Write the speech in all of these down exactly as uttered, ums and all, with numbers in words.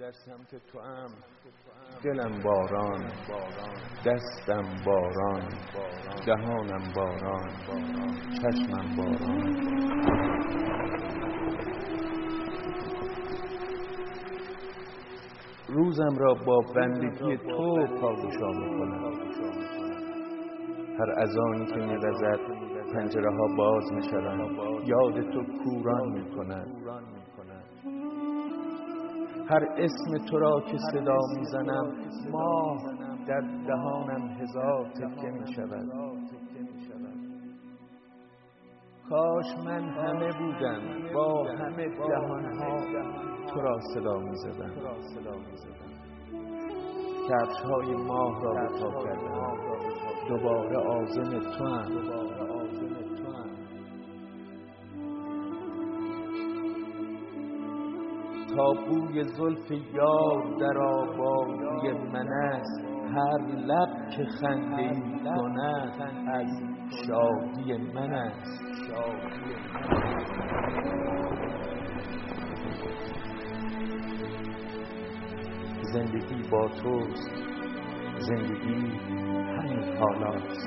دلم باران، دستم باران، دهانم باران، چشمم باران. روزم را با بندگی تو پادشا میکنم. هر اذانی که می‌وزد پنجره ها باز میشوند، یاد تو کوران میکند. هر اسم تو را که صدا میزنم، ماه در دهانم هزار تکه میشود. کاش من همه بودم با همه دهانها تو را صدا میزدم. کفش های ماه را به پا کردم، دوباره عازم تو هم. تا بوی زلف یار در آبادی من است، هر لب که خنده‌ای کند از شادی من است. زندگی با توست، زندگی همین حالاست.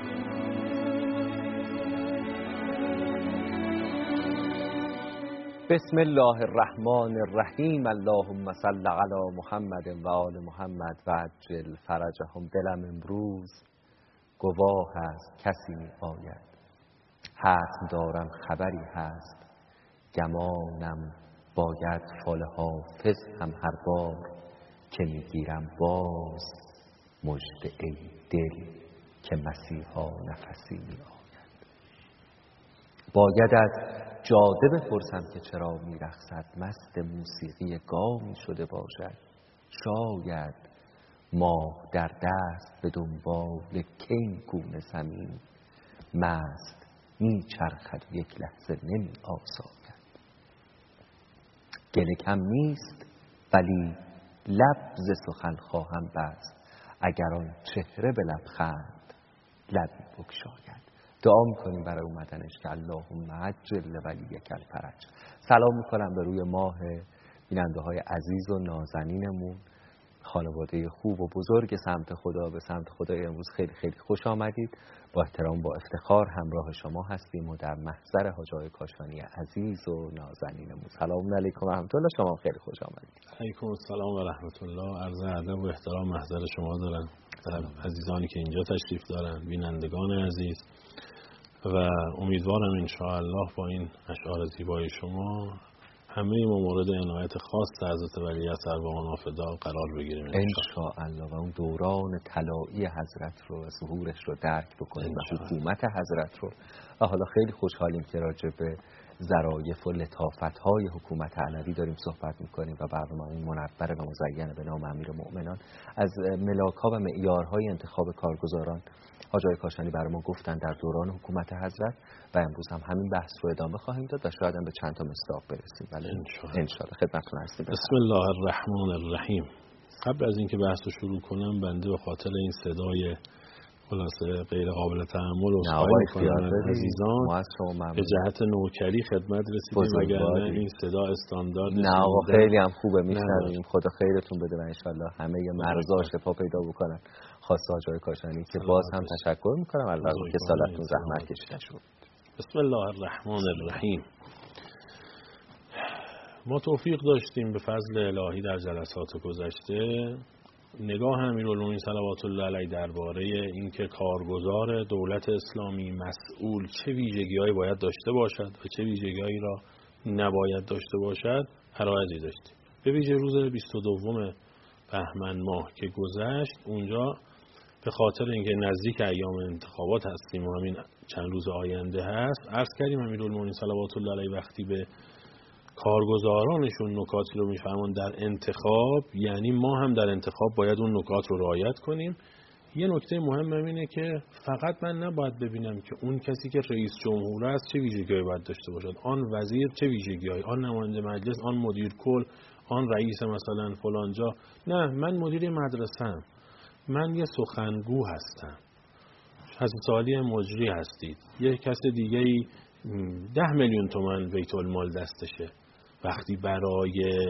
بسم الله الرحمن الرحیم. اللهم صل علی محمد و آل محمد و عجل فرجهم. دلم امروز گواه است کسی می آید، حتم دارم خبری هست، گمانم باید فال حافظ هم هر بار که می گیرم باز مژده ای دل که مسیحا نفسی می آید. باید از جاده بپرسم که چرا میرقصد، مست موسیقی گامی شده باشد. شاید ماه در دست به دنبال کین گونه زمین، مست میچرخد و یک لحظه نمی آساید. گله کم نیست ولی لب ز سخن خواهم بست، اگر آن چهره به لبخند لبی بگشاید. دعا میکنیم برای اومدنش که اللهم عجل ولیک الفرج. سلام میکنم به روی ماه بیننده های عزیز و نازنینمون، خانواده خوب و بزرگ سمت خدا. به سمت خدای امروز خیلی خیلی خوش آمدید. با احترام با افتخار همراه شما هستیم و در محضر حاج آقای کاشانی عزیز و نازنینمون. سلام علیکم و رحمت الله. شما خیلی خوش آمدید. علیکم السلام و رحمت الله. عرض ادب و احترام محضر شما دارم، عزیزانی که اینجا تشریف دارن، بینندگان عزیز، و امیدوارم انشاءالله با این اشعار زیبای شما همه ما مورد عنایت خاص حضرت ولیعصر و آنافدا قرار بگیریم انشاءالله و اون دوران طلایی حضرت رو و ظهورش رو درک بکنیم و حکومت حضرت رو. و حالا خیلی خوشحالیم که راجع به ظرایف و لطافت‌های حکومت علوی داریم صحبت می‌کنیم و برنامه منور و مزین به نام امیرالمؤمنان. از ملاک‌ها و معیارهای انتخاب کارگزاران حاج آقای کاشانی برای ما گفتن در دوران حکومت حضرت و امروز هم همین بحث رو ادامه خواهیم داد و شاید هم به چند تا مصداق برسیم. ولی ان شاءالله خدمتتون هستیم. بسم الله الرحمن الرحیم. قبل از اینکه بحث رو شروع کنم، بنده به خاطر این صدای خلاصه غیر قابل تحمل و سعی می‌کنم از عزیزان به جهت نوکری خدمت رسیدیم، وگرنه این صدا استاندارد نه آقا خیلی هم خوبه میشنویم. خدا خیرتون بده و انشالله همه مرزا شفا پیدا بکنن. خاص حاج آقای کاشانی که باز هم تشکر میکنم الله که سالتون زحمت کشیده شد. بسم الله الرحمن الرحیم. ما توفیق داشتیم به فضل الهی در جلسات گذشته نگاه امیرالمومنین صلوات الله علیه درباره اینکه کارگزار دولت اسلامی مسئول چه ویژگی‌هایی باید داشته باشد و چه ویژگی‌هایی را نباید داشته باشد عرایضی داشتیم. به ویژه روز بیست و دوم بهمن ماه که گذشت، اونجا به خاطر اینکه نزدیک ایام انتخابات هستیم و همین چند روز آینده هست، عرض کردیم امیرالمومنین صلوات الله علیه وقتی به کارگزارانشون نکاتی رو میفرمان در انتخاب، یعنی ما هم در انتخاب باید اون نکات رو رعایت کنیم. یه نکته مهم اینه که فقط من نباید ببینم که اون کسی که رئیس جمهور است چه ویژگی‌هایی باید داشته باشد، آن وزیر چه ویژگی‌هایی، آن نماینده مجلس، آن مدیر کل، آن رئیس مثلا فلان جا. نه، من مدیر مدرسه‌ام، من یه سخنگو هستم، حضرت عالی مجری هستید، یه کس دیگه‌ای ده میلیون تومان بیت المال دستشه. وقتی برای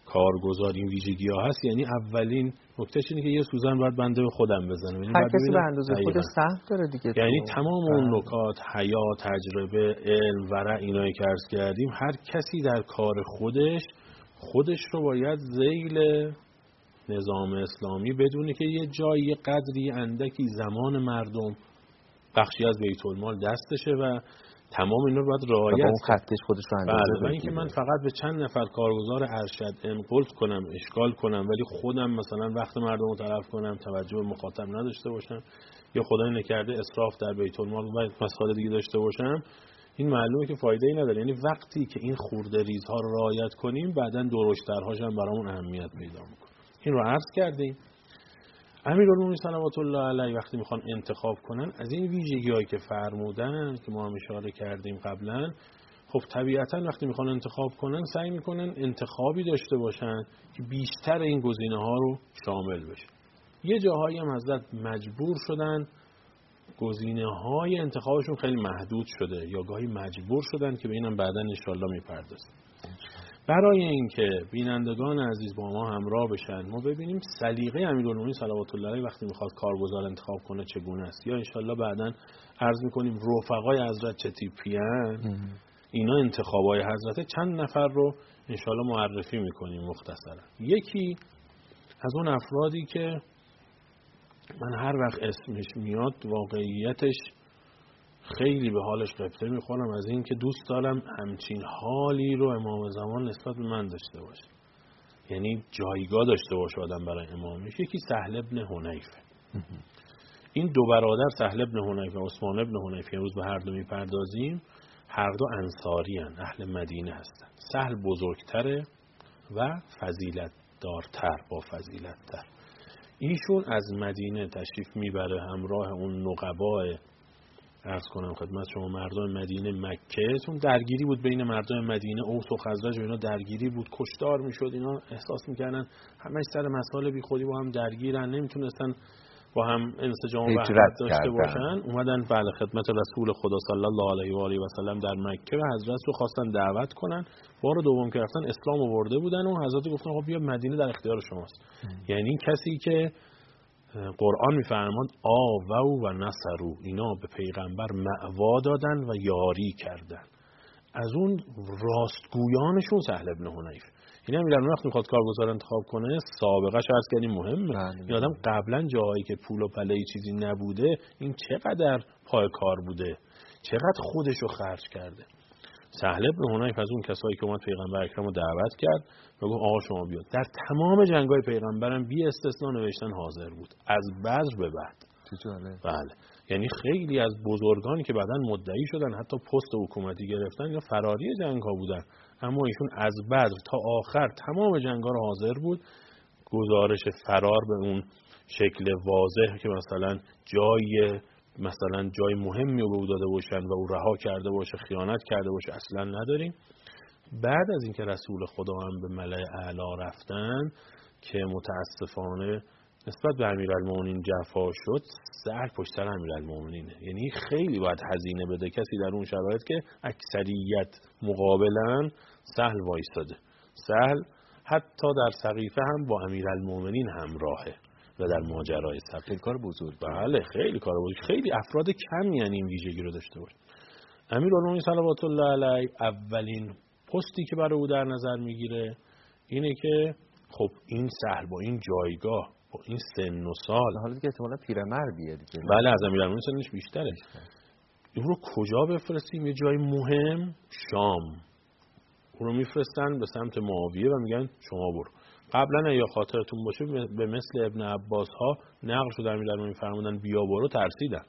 کارگزار این ویژگی ها هست، یعنی اولین نکتهش اینه که یه سوزن باید بنده به خودم بزنم. هر کسی به اندازه خودش سهم داره دیگه. یعنی تمام اون نکات، حیا، تجربه، علم، ورع، اینایی که عرض کردیم، هر کسی در کار خودش خودش رو باید ذیل نظام اسلامی بدونه که یه جایی قدری اندکی زمان مردم بخشی از بیت المال دستشه و تمام اینا رو باید رعایت کنه. اون خطش خودش رو اندازه بگیره. و اینکه من فقط به چند نفر کارگزار ارشد انقلت کنم، اشغال کنم، ولی خودم مثلا وقت مردم رو تلف کنم، توجه به مخاطب نداشته باشم، یا خدای نکرده اسراف در بیت المال و مسائل دیگه داشته باشم، این معلومه که فایده ای نداره. یعنی وقتی که این خورده ریزها رو رعایت کنیم، بعدن درشترهاش هم برامون اهمیت پیدا میکنه. این رو عرض کردیم. امیرالمومنین صلوات الله علیه وقتی میخوان انتخاب کنن، از این ویژگی‌هایی که فرمودن که ما هم اشاره کردیم قبلا، خب طبیعتا وقتی میخوان انتخاب کنن سعی میکنن انتخابی داشته باشن که بیشتر این گزینه‌ها رو شامل بشه. یه جاهایی هم حضرت مجبور شدن، گزینه‌های انتخابشون خیلی محدود شده، یا گاهی مجبور شدن که به اینم بعداً ان شاءالله میپردازیم. برای اینکه بینندگان عزیز با ما همراه بشن، ما ببینیم سلیقه امیرالمومنین صلوات الله علیه وقتی میخواد کارگزار انتخاب کنه چگونه است، یا انشالله بعداً عرض میکنیم رفقای حضرت چه تیپیان، اینا انتخابای حضرت. چند نفر رو انشالله معرفی میکنیم مختصرا. یکی از اون افرادی که من هر وقت اسمش میاد واقعیتش خیلی به حالش قبطه میخورم، از این که دوست دارم همچین حالی رو امام زمان نسبت به من داشته باشه، یعنی جایگاه داشته باشه آدم برای امامش. یکی سهل ابن حنیفه. این دو برادر سهل ابن حنیفه و عثمان ابن حنیفه امروز به هر دو میپردازیم، هر دو انصاری هستند، اهل مدینه هستند. سهل بزرگتره و فضیلت دارتر، با فضیلت تر. ایشون از مدینه تشریف میبره همراه اون نقبای، عرض کنم خدمت شما، مردم مدینه مکه. چون درگیری بود بین مردم مدینه، اوس و خزرج و اینا درگیری بود، کشتار میشد، اینا احساس میکردن همش سر مسائل بی خودی با هم درگیرن، نمیتونستن با هم انسجام و وحدت داشته باشن. اومدن بله خدمت رسول خدا صلی الله علیه و آله و سلم در مکه و حضرت رو خواستن دعوت کنن. بار دوم که رفتن اسلام آورده بودن و حضرت گفتن خب بیا مدینه در اختیار شماست. یعنی کسی که قرآن میفرماد آووا و نصروا، اینا به پیغمبر معوا دادن و یاری کردن. از اون راستگویانشون سهل ابن حنیف. این هم میرن وقت میخواد کارگزار انتخاب کنه، سابقه شرط کردیم مهمه. این آدم قبلا جایی که پول و پله چیزی نبوده، این چقدر پای کار بوده، چقدر خودشو خرج کرده. سهل ابن حنیف از اون کسایی که اومد پیغمبر اکرم رو دعوت کرد و گفت آقا شما بیاد. در تمام جنگ‌های پیغمبرم بی استثنا نوشتن حاضر بود، از بدر به بعد. بله، یعنی خیلی از بزرگانی که بعداً مدعی شدن حتی پست حکومتی گرفتن یا فراری جنگ‌ها بودن، اما ایشون از بدر تا آخر تمام جنگ‌ها رو حاضر بود. گزارش فرار به اون شکل واضح که مثلا جای مثلا جای مهمی رو به او داده باشن و او رها کرده باشه، خیانت کرده باشه، اصلا نداریم. بعد از اینکه رسول خدا هم به ملأ اعلی رفتن که متاسفانه نسبت به امیرالمومنین جفا شد، سهل پشت سر امیرالمومنینه. یعنی خیلی باید هزینه بده کسی در اون شرایط که اکثریت مقابلا سهل وایساده. سهل حتی در سقیفه هم با امیرالمومنین همراهه و در ماجرای سقیفه. خیلی کار بزرگ. بله خیلی کار بزرگ. خیلی افراد کمی یعنی این ویژگی رو داشته باشه. امیرالمومنین صلوات الله علیه اولین پستی که برای او در نظر میگیره اینه که خب این سهل با این جایگاه، با این سن و سال، حالا دیگه احتمالاً پیرمردیه دیگه. بله از امیرالمومنین سنش بیشتره. این رو کجا بفرستیم؟ یه جای مهم، شام. اون رو میفرستن به سمت معاویه و میگن شما برو. قبلا یا خاطرتون باشه به مثل ابن عباس ها نقل شده امیرالمومنین فرمودن بیا برو، ترسیدن.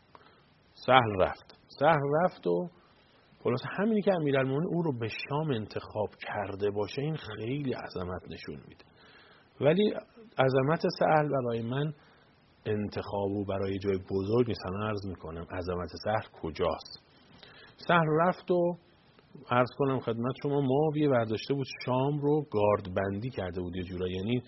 سهل رفت. سهل رفت و خلاص همینی که امیرالمومنین او رو به شام انتخاب کرده باشه، این خیلی عظمت نشون میده. ولی عظمت سهل برای من انتخاب و برای جای بزرگ نیست. من عرض میکنم عظمت سهل کجاست. سهل رفت و عرض کنم خدمت شما معاویه برداشته بود شام رو گاردبندی کرده بود یه جورایی، یعنی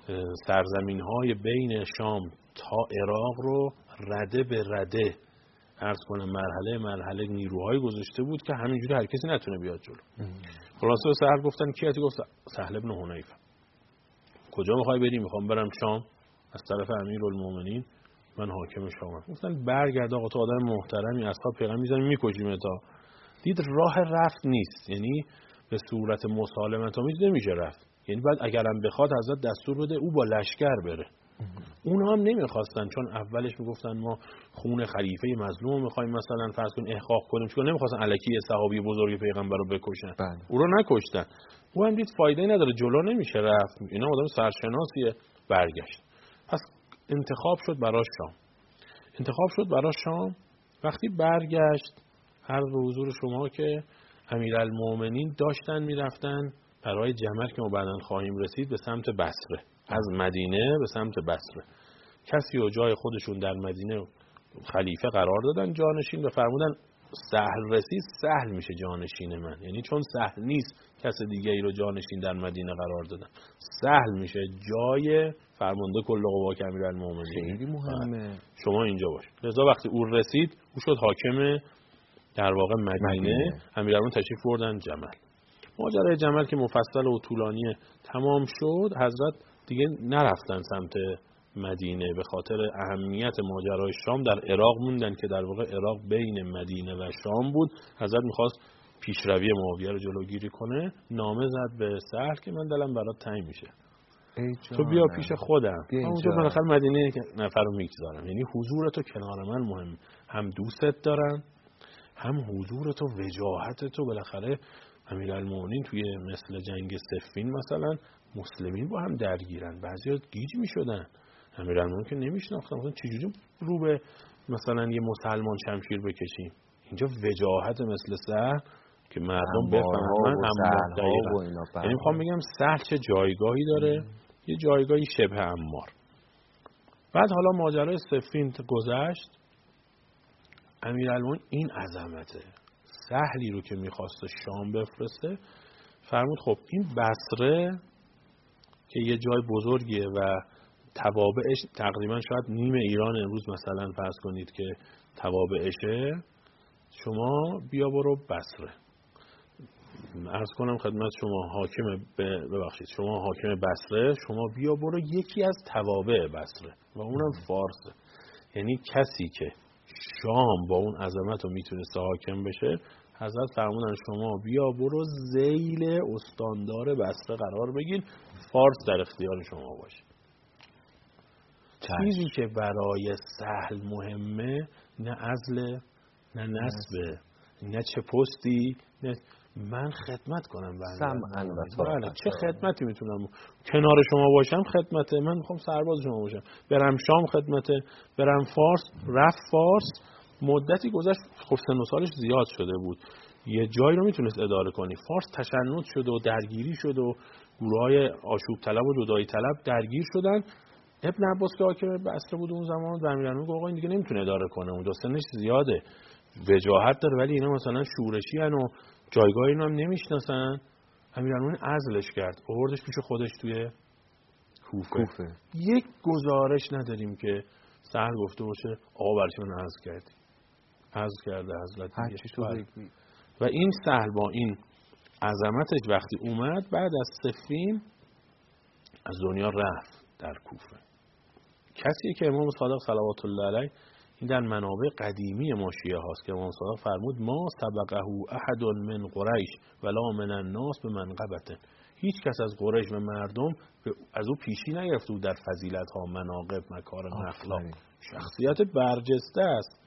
سرزمین های بین شام تا عراق رو رده به رده عرض کنم مرحله مرحله نیروهای گذاشته بود که همینجوری هر کسی نتونه بیاد جلو. خلاصه به سهل گفتن کی هستی؟ گفت سهل ابن حنیفه. کجا میخوای بری؟ میخوام برم شام، از طرف امیرالمومنین من حاکم شامم. گفتن برگرد آقا، تو آدم محترمی، اصحاب پیغمبر میذاریم میکشیم تا. دید راه رفت نیست، یعنی به صورت مسالمت آمیز نمیشه رفت، یعنی بعد اگرم بخواد حضرت دستور بده او با لشکر بره. اونا هم نمیخواستن، چون اولش میگفتن ما خون خلیفه مظلوم میخوایم مثلا فرض کن احقاق کنیم، چون نمیخواستن الکی صحابی بزرگ پیغمبر رو بکشن. بله. او رو نکشتن. او هم دید فایده نداره، جلو نمیشه رفت، اینا آدم سرشناسیه، برگشت. پس انتخاب شد برای شام. انتخاب شد برای شام. وقتی برگشت، هر حضور شما که امیرالمومنین داشتن میرفتن برای جمل که ما بعداً خواهیم رسید به سمت بصره، از مدینه به سمت بصره. کسی و جای خودشون در مدینه خلیفه قرار دادن جانشین و فرمودن سهل رسید سهل میشه جانشین من، یعنی چون سهل نیست کس دیگه ای رو جانشین در مدینه قرار دادن، سهل میشه جای فرمانده کل قوا که امیرالمومنین. خیلی مهمه شما اینجا باش. لذا وقتی او رسید او شد حاکم در واقع مدینه. امیرالمومنین تشریف بردن جمل. ماجرای جمل که مفصل و طولانی تمام شد، حضرت دیگه نرفتن سمت مدینه به خاطر اهمیت ماجرای شام. در عراق موندن که در واقع عراق بین مدینه و شام بود. حضرت میخواست پیشروی معاویه رو جلوگیری کنه، نامه زد به سهل که من دلم برات تنگ میشه، تو بیا پیش خودم، اونجا بالاخره مدینه نفر رو میگذارم، یعنی حضور تو کنار من مهم، هم دوستت دارم هم حضور تو، وجاهت تو. بالاخره امیرالمومنین توی مثل جنگ صفین مثلا مسلمین با هم درگیرن، بعضیا گیج میشدن، امیرالمومنین که نمیشناختن، مثلا چجوری رو به مثلا یه مسلمان شمشیر بکشیم؟ اینجا وجاهت مثل سهل که مردم بفهمن هم دقیقاً. یعنی میخوام بگم سهل چه جایگاهی داره، یه جایگاهی شبه عمار. بعد حالا ماجرای صفین گذشت، امیرالمومنین این عظمته، سهلی رو که میخواست شام بفرسته فرمود خب این بصره که یه جای بزرگیه و توابعش تقریبا شاید نیم ایران امروز مثلا فرض کنید که توابعشه، شما بیا برو بصره. عرض کنم خدمت شما حاکم ببخشید شما حاکم بصره، شما بیا برو یکی از توابع بصره و اونم فارسه. یعنی کسی که شام با اون عظمت رو میتونسته حاکم بشه، حضرت فرمودن شما بیا برو ذیل استاندار بصره قرار بگیر، فارس در اختیار شما باشه. چیزی که برای سهل مهمه نه عزله نه نسبه نه چه پستی، نه من خدمت کنم بله چه خدمتی میتونم کنار شما باشم، خدمته، من میخوام سرباز شما باشم، برم شام خدمته، برم فارس. رفت فارس، مدتی گذشت، خب سن و سالش زیاد شده بود، یه جایی رو میتونست اداره کنی. فارس تشنج شد و درگیری شد و گروهای آشوب طلب و جدایی طلب درگیر شدن. ابن عباس که حاکم بصره بود اون زمان، امیرالمومنین گفت آقا این دیگه نمیتونه اداره کنه، اونجا سنش زیاده، وجاهت داره، ولی اینا مثلا شورشی ان و جایگاه اینو هم نمیشناسن. امیرالمومنین عزلش کرد، آوردش پیش خودش توی کوفه. کوفه. یک گزارش نداریم که سهل گفته باشه آقا برای چی من عزل کردی؟ عزل کرده حضرت دیگه. و این سهل با این عظمتش وقتی اومد بعد از صفین از دنیا رفت در کوفه. کسی که امام صادق صلوات الله علیه، این در منابع قدیمی ما شیعه هاست که امام صادق فرمود ما سبقه احد من قریش ولا من الناس به منقبته، هیچ کس از قریش و مردم از او پیشی نگرفته بود در فضیلت ها، مناقب، مکارم اخلاق، شخصیت برجسته است.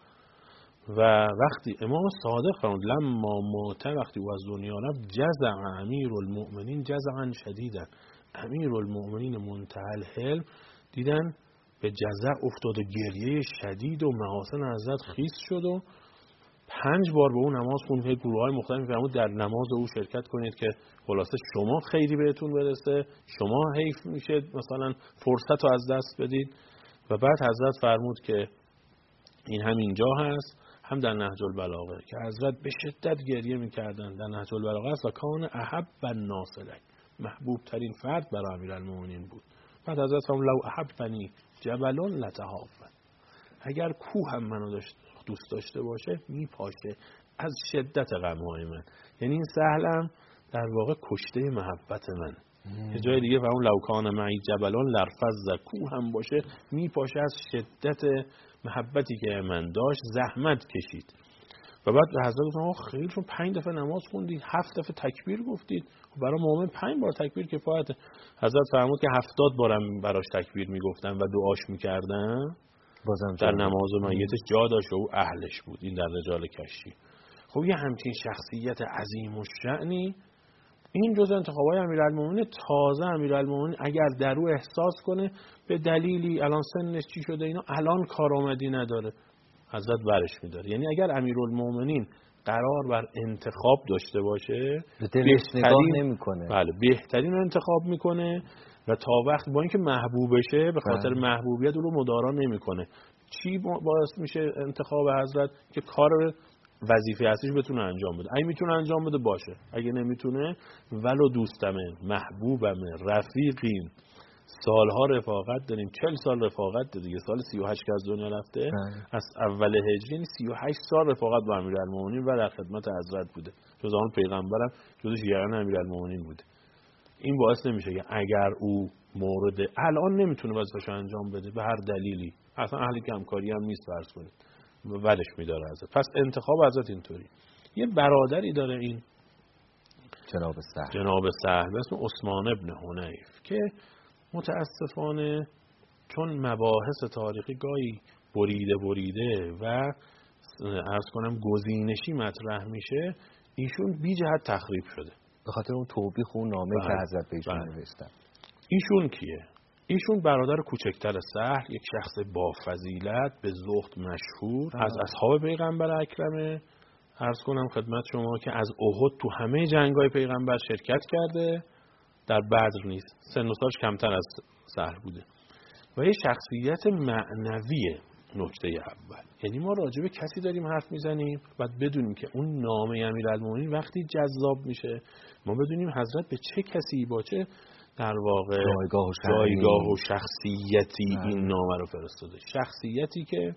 و وقتی امام صادق فرمود لما مات، وقتی او از دنیا رفت، جزع امیرالمؤمنین جزعا شدیدا، امیرالمؤمنین منتهی الحلم دیدن به جزع افتاد و گریه شدید و محاسن حضرت خیس شد و پنج بار به اون نماز خوند که گروه های مختلف فرمود در نماز او شرکت کنید که خلاصه شما خیری بهتون برسه، شما حیف میشه مثلا فرصت رو از دست بدید. و بعد حضرت فرمود که این هم اینجا هست، هم در نهج البلاغه که حضرت به شدت گریه میکردن در نهج البلاغه است و کان احب الناس الی، محبوب ترین فرد برای امیرالمومنین بود. بعد حضرت فرمود لو احبنی جبل لتهافت، اگر کوه هم منو داشت دوست داشته باشه میپاشه از شدت غم‌های من. یعنی این سهلم در واقع کشته محبت من. یه جای دیگه فرمون لو کان معی جبلان لرفض، کوه هم باشه میپاشه از شدت محبتی که من داشت، زحمت کشید. و بعد حضرت گفتن خیلی چون پنج دفعه نماز خوندید، هفت دفعه تکبیر گفتید، برای مومن پنج بار تکبیر کفایته. حضرت فرمود که هفتاد بارم براش تکبیر میگفتن و دعاش میکردن بازم در نماز میتش جا داشت و او اهلش بود. این در رجال کشی. خب یه همچین شخصیت عظیم و شأنی، این جز انتخابای امیرالمومنین. تازه امیرالمومنین اگر در او احساس کنه به دلیلی الان سنش چی شده اینا، الان کارآمدی نداره، حضرت برش میداره. یعنی اگر امیرالمومنین قرار بر انتخاب داشته باشه به دلش نگاه نمیکنه. بله بهترین انتخاب میکنه و تا وقت با اینکه محبوبشه به خاطر بله. محبوبیت او رو مدارا نمیکنه. چی باعث میشه انتخاب حضرت؟ که کار وظیفه اصلیش بتونه انجام بده. اگه میتونه انجام بده باشه، اگه نمیتونه ولو دوستمه، محبوبمه، رفیقیم، سالها رفاقت داریم، چهل سال رفاقت داریم دیگه، سال سی و هشت که از دنیا رفته از اول هجری، یعنی سی و هشت سال رفاقت با امیرالمومنین و در خدمت حضرت بوده. جز آن پیغمبرم جز شیعیان امیرالمومنین بوده. این باعث نمیشه که اگر او مورد الان نمیتونه وظیفه‌شو انجام بده به هر دلیلی، اصلا اهل کمکاری هم نیست فرض کنید، ولش میداره ازت. پس انتخاب ازت اینطوری. یه برادری داره این جناب سهل جناب سهل به اسم عثمان ابن حنیف که متاسفانه چون مباحث تاریخی گاهی بریده بریده و عرض کنم گزینشی مطرح میشه، ایشون بی جهت تخریب شده به خاطر اون توبیخ و نامه بله. که حضرت بهشون بله. نوشتن. ایشون کیه؟ ایشون برادر کوچکتر سهل، یک شخص با فضیلت، به زهد مشهور، آه. از اصحاب پیغمبر اکرمه. عرض کنم خدمت شما که از احد تو همه جنگ‌های پیغمبر شرکت کرده، در بدر نیست. سن و سالش کمتر از سهل بوده و یه شخصیت معنویه. نکته اول، یعنی ما راجع به کسی داریم حرف میزنیم باید بدونیم که اون نامه امیرالمومنین وقتی جذاب میشه ما بدونیم حضرت به چه کسی با چه در واقع جایگاه و, جایگاه و شخصیتی نه. این نامه رو فرستاده. شخصیتی که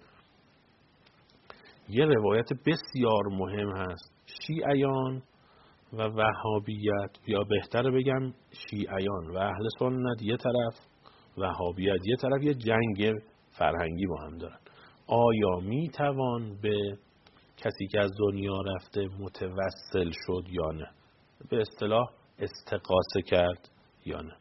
یه روایت بسیار مهم هست، شیعیان و وهابیت، یا بهتره بگم شیعیان و اهل سنت یه طرف، وهابیت یه طرف، یه جنگ فرهنگی با هم دارن. آیا می توان به کسی که از دنیا رفته متوسل شد یا نه؟ به اصطلاح استغاثه کرد یا نه؟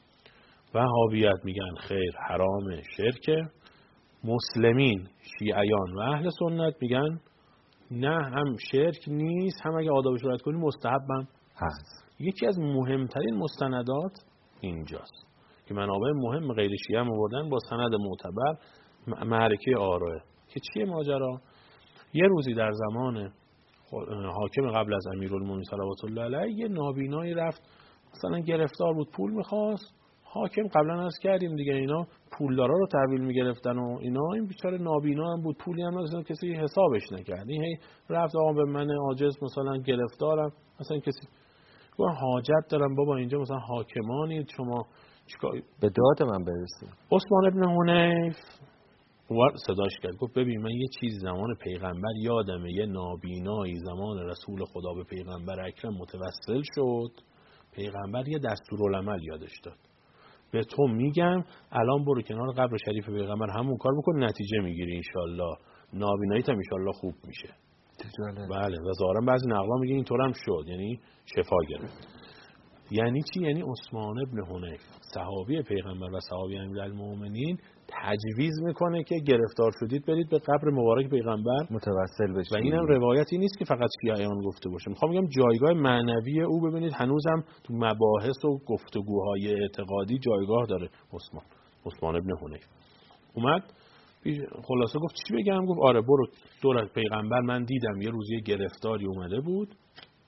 وهابیت میگن خیر، حرام، شرکه. مسلمین، شیعیان و اهل سنت میگن نه، هم شرک نیست، هم اگه آدابش رعایت کنی مستحبم هست. یکی از مهمترین مستندات اینجاست که منابع مهم غیر شیعه هم آوردن با سند معتبر، معرکه آروه. که چیه ماجرا؟ یه روزی در زمان حاکم قبل از امیرالمومنین صلوات الله علیه یه نابینایی رفت مثلا گرفتار بود، پول میخواست. حاکم قبلا عرض کردیم دیگه اینا پولدارا رو تحویل میگرفتن و اینا، این بیچاره نابینا هم بود، پولی هم نداشت، کسی حسابش نکرد. این هی رفت آقا به من عاجز مثلا گرفتارم، مثلا کسی گفت حاجت دارم بابا، اینجا مثلا حاکمانید شما چیکار به داد من برسید. عثمان ابن حنیف و صداش کرد، گفت ببین من یه چیز زمان پیغمبر یادمه، یه نابینایی زمان رسول خدا به پیغمبر اکرم متوسل شد، پیغمبر یه دستورالعمل یادش داد، به تو میگم الان برو کنار قبر شریف پیغمبر همون کار بکن، نتیجه میگیری انشالله، نابیناییت هم انشالله خوب میشه. بله و ظاهرا بعضی نقلا میگه اینطور هم شد، یعنی شفا گرفت. یعنی چی؟ یعنی عثمان ابن حنیف صحابی پیغمبر و صحابی امیرالمومنین تجویز میکنه که گرفتار شدید برید به قبر مبارک پیغمبر متوسل بشید. و اینم روایتی نیست که فقط شیعیان گفته باشه. میخوام بگم جایگاه معنوی او ببینید هنوزم تو مباحث و گفتگوهای اعتقادی جایگاه داره. عثمان عثمان ابن حنیف اومد خلاصه گفت چی بگم؟ گفت آره برو دور پیغمبر، من دیدم یه روزی گرفتاری اومده بود،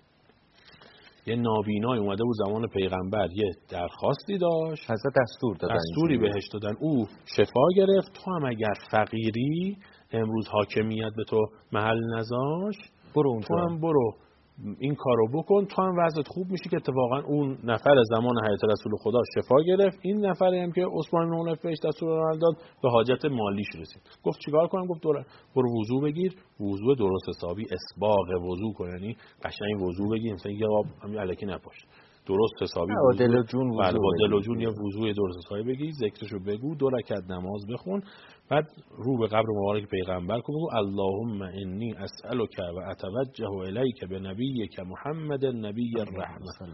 یه نابینای اومده بود زمان پیغمبر، یه درخواستی داشت، حضرت دستور دادن، دستوری بهش دادن، او شفا گرفت. تو هم اگر فقیری امروز حاکمیت به تو محل نذاش، برو تو هم برو این کارو بکن، تو هم وضعت خوب میشه. که اتفاقا اون نفر زمان حیات رسول خدا شفا گرفت، این نفری هم که عثمان بن حنیف بهش دستور داد به حاجت مالیش رسید. گفت چیکار کنم؟ گفت برو وضو بگیر، وضو درست حسابی، اسباغ وضو کن، یعنی قشنگ وضو بگیر، مثلا یه آب همین الکی نپاش، درست حسابی با دل و جون وضو، بله با دل و جون یه وضوی درست حسابی بگیر، ذکرشو بگو، دو رکعت نماز بخون، بعد رو به قبر مبارک پیغمبر کن، بگو اللهم انی اسألک و اتوجه الیک بنبیک محمد نبی الرحمه.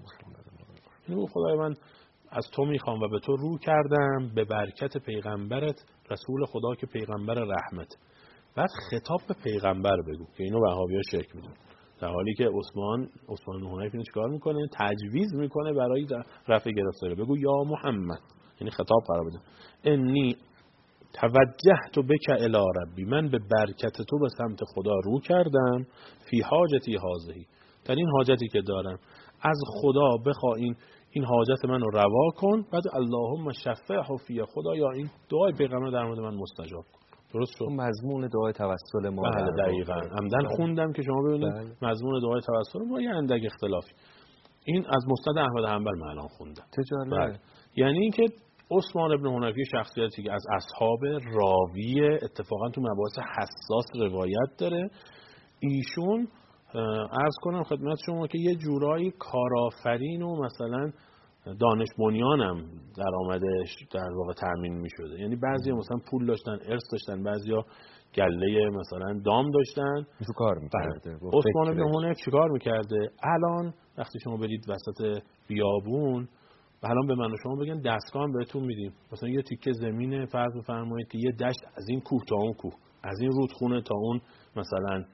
یعنی خدای من از تو میخوام و به تو رو کردم به برکت پیغمبرت رسول خدا که پیغمبر رحمت. بعد خطاب به پیغمبر بگو که اینو وهابی‌ها شرک میدونن، در حالی که عثمان عثمان بن حنیف اینو چیکار میکنه؟ تجویز میکنه برای رفع گرفتاری. بگو یا محمد، یعنی خطاب قرار بده، انی توجهت بک الی ربی، من به برکت تو به سمت خدا رو کردم، فی حاجتی هذه، در این حاجتی که دارم از خدا بخوا این این حاجت منو روا کن. بعد اللهم شفعه فی، خدا یا این دعای پیغمبر در مورد من مستجاب کن. درست شد؟ مضمون دعای توسل ما. بله دقیقاً. عمدن خوندم که شما ببینید بله. مضمون دعای توسل ما یه اندک اختلافی. این از مسند احمد حنبل من الان خوندم. بله. یعنی اینکه عثمان ابن حنیف شخصیتی که از اصحاب راوی، اتفاقا تو مباحث حساس روایت داره، ایشون عرض کنم خدمت شما که یه جورایی کارآفرین و مثلا دانش بنیانم درآمدش در واقع تامین می‌شده. یعنی بعضیا مثلا پول داشتن، ارث داشتن، بعضیا گله مثلا دام داشتن. چه کار می‌کرده؟ عثمان بن حنیف چیکار می‌کرده؟ الان وقتی شما برید وسط بیابون، الان به من و شما بگن دستگاه هم بهتون میدیم، مثلا یه تیکه زمینه فرض بفرمایید که یه دشت از این کوه تا اون کوه، از این رودخونه تا اون مثلا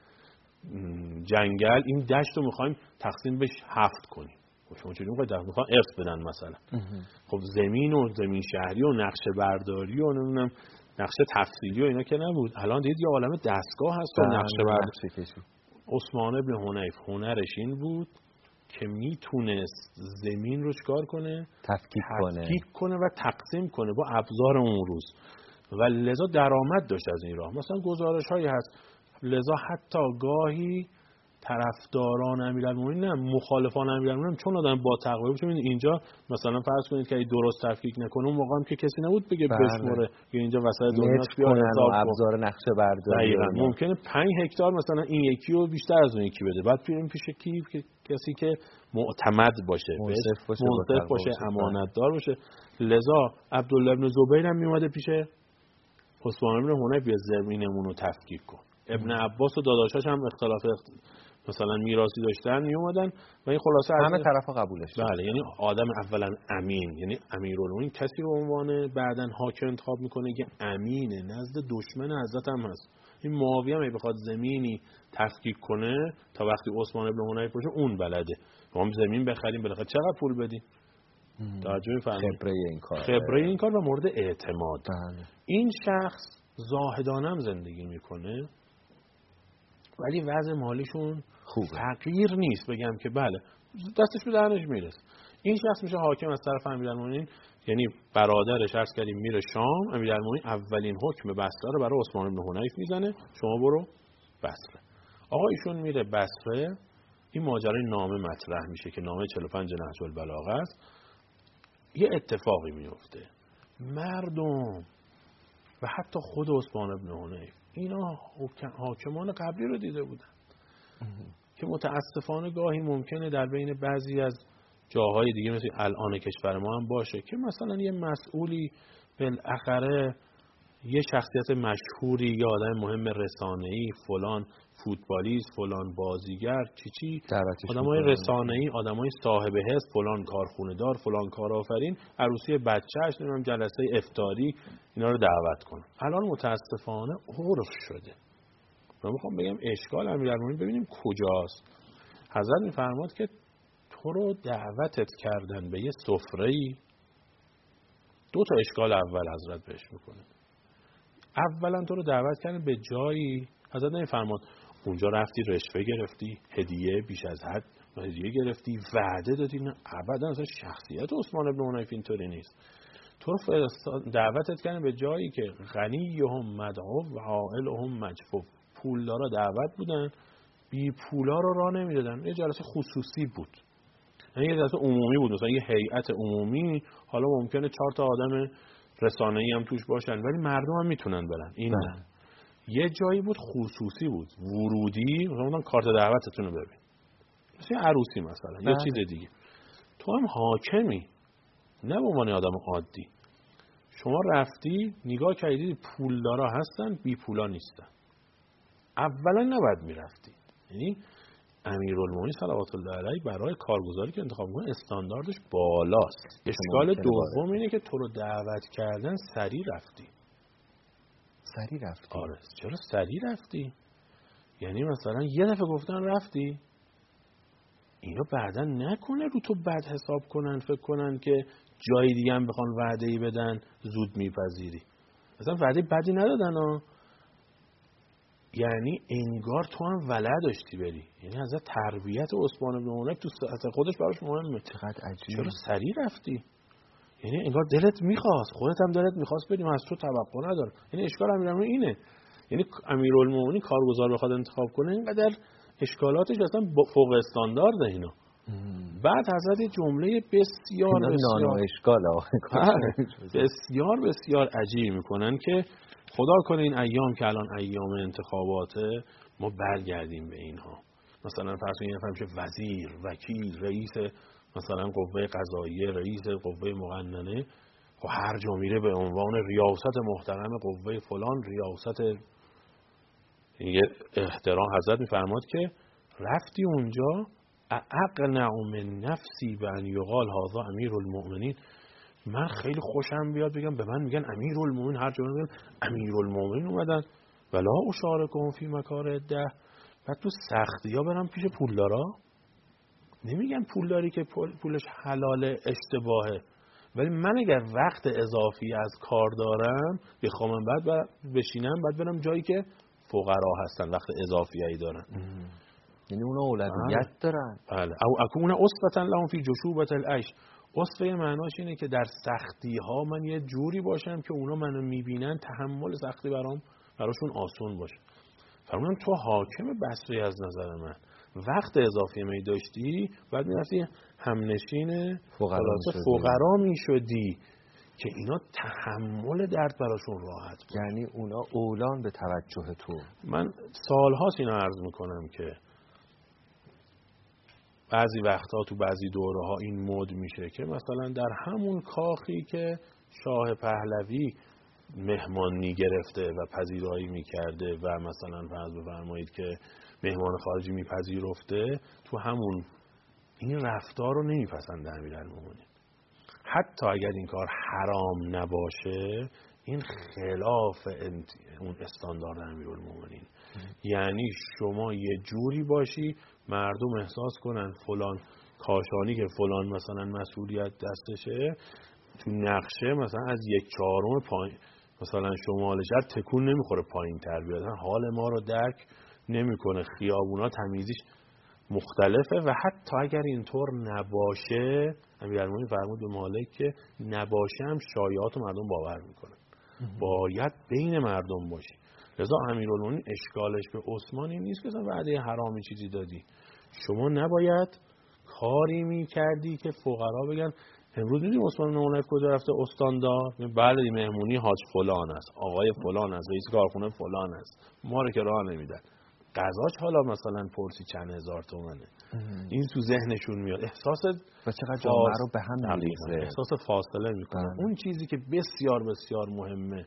جنگل، این دشت رو می‌خوایم تقسیم بهش هفت کنیم. شما چجوری می‌خواید می‌خوان ارث بدن مثلا؟ خب زمین و زمین شهری و نقشه برداری و نمیدونم نقشه تفصیلی و اینا که نبود. الان دید یه عالمه دستگاه هست و نقشه برداری. عثمان بن حنیف هنرش این بود که میتونست زمین رو چکار کنه؟ تفکیک کنه. تفکیک کنه و تقسیم کنه با ابزار اون روز، و لذا درآمد داشت از این راه. مثلا گزارش هایی هست، لذا حتی گاهی طرفداران امیرالمومنین نه مخالفان امیرالمومنین چون آدم با تقوی بود، اینجا مثلا فرض کنید که درست تفکیک نکنه، اون موقع هم که کسی نبود بگه بشموره یا اینجا وسط دنیا بیاد حساب ابزار نقشه برداری. ممکنه پنج هکتار مثلا این یکی رو بیشتر از اون یکی بده، بعد پیش پیش کی که کسی که معتمد باشه، منصف باشه, منصف باشه، امانتدار باشه. لذا عبدالله ابن زبیر هم میومده پیش عثمان بن حنیف بیا زمینمون رو تفکیک کن. ابن عباس و داداشاش هم اختلاف مثلا میراثی داشتن می اومدن و این خلاصه همه طرفا قبولش. بله، یعنی آدم اولا امین، یعنی امیرالمومنین کسی رو عنوان بعدن حاکم انتخاب میکنه که امینه، نزد دشمن حضرت هم هست. این معاویه هم بخواد زمینی تفکیک کنه تا وقتی عثمان بن حنیف باشه اون بلده. ما هم زمین بخریم بالاخره چقدر پول بدیم؟ توجه می‌فرمایید؟ خبره این کار خبره این کار و مورد اعتماد. بله. این شخص زاهدانه هم زندگی میکنه ولی وضع مالیشون خوبه، فقیر نیست بگم که بله دستش به دهنش میرسه. این شخص میشه حاکم از طرف امیرالمومنین، یعنی برادرش عرض کردیم میره شام، امیرالمومنین اولین حکم بصره رو برای عثمان بن حنیف میزنه، شما برو بصره. آقا ایشون میره بصره، این ماجرای نامه مطرح میشه که نامه چهل و پنج نهج البلاغه است. یه اتفاقی میفته، مردم و حتی خود عثمان بن حنیف اینا حاکمان قبلی رو دیده بودن که متاسفانه گاهی ممکنه در بین بعضی از جاهای دیگه مثل الان کشور ما هم باشه که مثلا یه مسئولی بالاخره یه شخصیت مشهوری یا آدم مهم رسانه‌ای، فلان فوتبالیست، فلان بازیگر، چی چی، آدمای رسانه‌ای، آدمای صاحب حس، فلان کارخونه دار، فلان کارآفرین، عروسی بچه‌اش، نمیدونم جلسه افطاری، اینا رو دعوت کنه. الان متاسفانه عرف شده. من میخوام بگم اشکال امیرالمومنین ببینیم کجاست. حضرت میفرماد که تو رو دعوتت کردن به یه سفره‌ای، دو تا اشکال اول حضرت بهش میکنه. اولا تو رو دعوت کردن به جایی، حضرت نمیفرماد اونجا رفتی رشوه گرفتی، هدیه بیش از حد هدیه گرفتی، وعده دادی، نه ابدا. اصلا شخصیت عثمان بن حنیف اینطوری نیست. تو رو دعوتت کردن به جایی که غنیهم مدعو و عائلهم مجفوف، پولدارا دعوت بودن، بی پولا رو راه نمیدادن. یه جلسه خصوصی بود، یعنی یه جلسه عمومی بود، مثلا یه هیئت عمومی، حالا ممکنه چهار تا آدم رسانه‌ای هم توش باشن ولی مردم هم میتونن برن. این نه. یه جایی بود خصوصی بود، ورودی، مثلا کارت دعوتتون رو ببین، مثلا عروسی مثلا یا چیز دیگه. تو هم حاکمی، نه به عنوان آدم عادی. شما رفتی نگاه کردی پولدارا هستن، بی پولا نیستن. اولا نباید میرفتی. یعنی امیرالمومنین صلوات الله علیه برای کارگزاری که انتخاب میکنه استانداردش بالاست. اشکال دوم اینه که تو رو دعوت کردن سریع رفتی. سریع رفتی؟ آره. چرا سریع رفتی؟ یعنی مثلا یه دفعه گفتن رفتی، اینا بعدا نکنه رو تو بد حساب کنن، فکر کنن که جای دیگه هم بخوان وعده‌ای بدن زود میپذیری. مثلا وعده بدی ندادن ها، یعنی انگار تو هم ولع داشتی بری. یعنی از تربیت عثمان بن هنیف تو سطح خودش براش مهمه. چقدر عجیب. چرا سریع رفتی؟ یعنی انگار دلت میخواست، خودت هم دلت میخواست بریم، از تو توقع نداره. یعنی اشکال امیرالمومنین اینه. یعنی امیرالمومنین کارگزار بخواد انتخاب کنه اینقدر اشکالاتش اصلا فوق استاندارده اینا. مم. بعد حضرت جمله بسیار بسیار نانو اشکال بسیار بسیار عجیب میکنن که خدا کنه این ایام که الان ایام انتخاباته ما برگردیم به اینها. مثلا فرض کنید یه نفر میشه وزیر، وکیل، رئیس مثلا قوه قضاییه، رئیس قوه مقننه، خب هر جا میره به عنوان ریاست محترم قوه فلان، ریاست یه احترام. حضرت میفرماد که رفتی اونجا اقنع من نفسی به ان یقال هذا امیرالمؤمنین، من خیلی خوشم بیاد بگم به من میگن امیرالمؤمنین، هر جا میگن امیرالمؤمنین اومدن ولا اشارکهم فی مکاره ده. بعد تو سختی‌ها برم پیش پولدارا، نمیگم پولداری که پولش حلال اشتباهه، ولی من اگر وقت اضافی از کار دارم بخوام بعد بشینم، بعد برم جایی که فقرا هستن وقت اضافی هایی دارن. یعنی اونا اولویت دارن. بله. او اكون اسوة لهم فی جشوبة العیش. اسوه معناش اینه که در سختی ها من یه جوری باشم که اونا منو میبینن تحمل سختی برام براشون آسون باشه. فرمودم تو حاکم بصری از نظر من، وقت اضافی می داشتی بعد میرفتی همنشین فقرا فقرا می شدی که اینا تحمل درد براشون راحت بود. یعنی اونا اولان به توجه تو. من سالهاست اینو عرض میکنم که بعضی وقتها تو بعضی دوره ها این مد میشه که مثلا در همون کاخی که شاه پهلوی مهمانی گرفته و پذیرایی میکرده و مثلا فرض بفرمایید که مهمان خارجی میپذیرفته، تو همون این رفتار رو نمیپسنده امیرالمومنین. حتی اگر این کار حرام نباشه این خلاف اون استاندارد امیرالمومنین. یعنی شما یه جوری باشی مردم احساس کنن فلان کاشانی که فلان مثلا مسئولیت دستشه تو نقشه مثلا از یک چهارم پایین مثلا شمال شهر تکون نمیخوره پایین تر بیاد، حال ما رو درک نمیکنه، خیابونا تمیزیش مختلفه. و حتی اگر اینطور نباشه امیرالمومنین فرمود به مالک که نباشه هم شایعات مردم باور میکنن، باید بین مردم باشی. لذا امیرالمومنین اشکالش به عثمان این نیست که وعده حرامی چیزی دادی، شما نباید کاری میکردی که فقرا بگن امروز میدونی عثمان بن هنیف کجا رفته استاندار؟ بله مهمونی حاج فلان است، آقای فلان است، رئیس کارخونه فلان است، ما رو که راه نمیدن. قضاش حالا مثلا پرسی چند هزار تومنه. این تو ذهنشون میاد، احساس و چقدر جامعه رو به هم میریزه، احساس فاصله میکنه. اون چیزی که بسیار بسیار مهمه،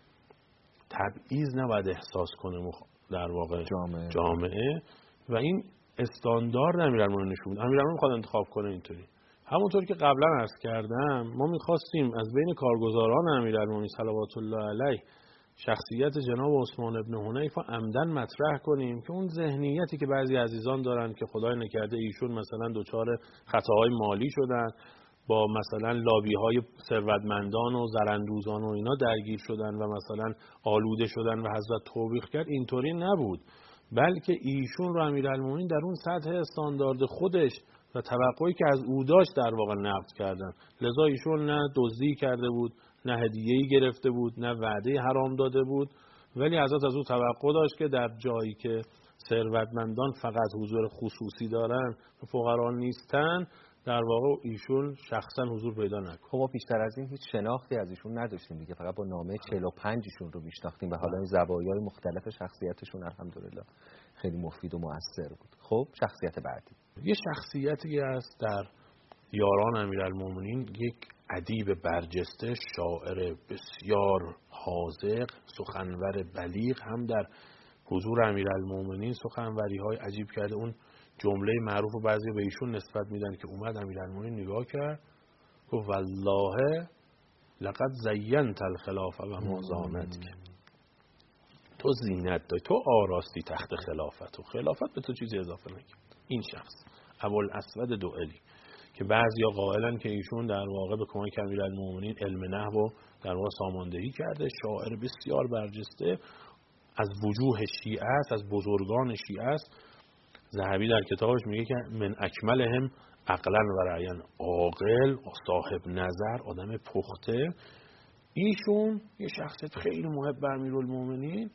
تبعیض نباید احساس کنه در واقع جامعه, جامعه. و این استاندارد امیرالمومنین نشون میده. امیرالمومنین میخواد انتخاب کنه اینطوری. همونطور که قبلا عرض کردم ما میخواستیم از بین کارگزاران امیرالمومنین صلوات الله علیه شخصیت جناب عثمان بن هنیف رو عمدن مطرح کنیم که اون ذهنیتی که بعضی عزیزان دارن که خدای نکرده ایشون مثلا دچار خطاهای مالی شدن، با مثلا لابی های ثروتمندان و زراندوزان و اینا درگیر شدن و مثلا آلوده شدن و حضرت توبیخ کرد، اینطوری نبود، بلکه ایشون رو امیرالمومنین در اون سطح استاندارد خودش و توقعی که از او داشت در واقع نقد کردن. لذا ایشون نه دزدی کرده بود، نه هدیه‌ای گرفته بود، نه وعده حرام داده بود، ولی حضرت از او توقع داشت که در جایی که ثروتمندان فقط حضور خصوصی دارن و فقرا نیستن، در واقع ایشون شخصا حضور پیدا نکنه. خب ما بیشتر از این هیچ شناختی از ایشون نداشتیم دیگه، فقط با نامه چهل و پنج ایشون رو میشناختیم و حالا این زوایای مختلف شخصیتشون الحمدلله خیلی مفید و مؤثر بود. خب شخصیت بعدی، یه شخصیتی است در یاران امیرالمومنین، یک ادیب برجسته، شاعر بسیار حاذق، سخنور بلیغ، هم در حضور امیرالمومنین سخنوری‌های عجیب کرده. اون جمله معروف و بعضی به ایشون نسبت میدن که اومد امیرالمومنین نگاه کرد گفت والله لقد زینت الخلافه و ما زانتک، تو زینت داری، تو آراستی تخت خلافت و خلافت به تو چیزی اضافه نکرد. این شخص ابوالاسود دؤلی که بعضیا قائلن که ایشون در واقع به کمک امیرالمومنین علم نحو و در واقع ساماندهی کرده، شاعر بسیار برجسته، از وجوه شیعه است، از بزرگان شیعه است. ذهبی در کتابش میگه که من اکملهم عقلا و رعین، عاقل، صاحب نظر، آدم پخته. ایشون یه شخصیت خیلی محب به امیرالمومنین،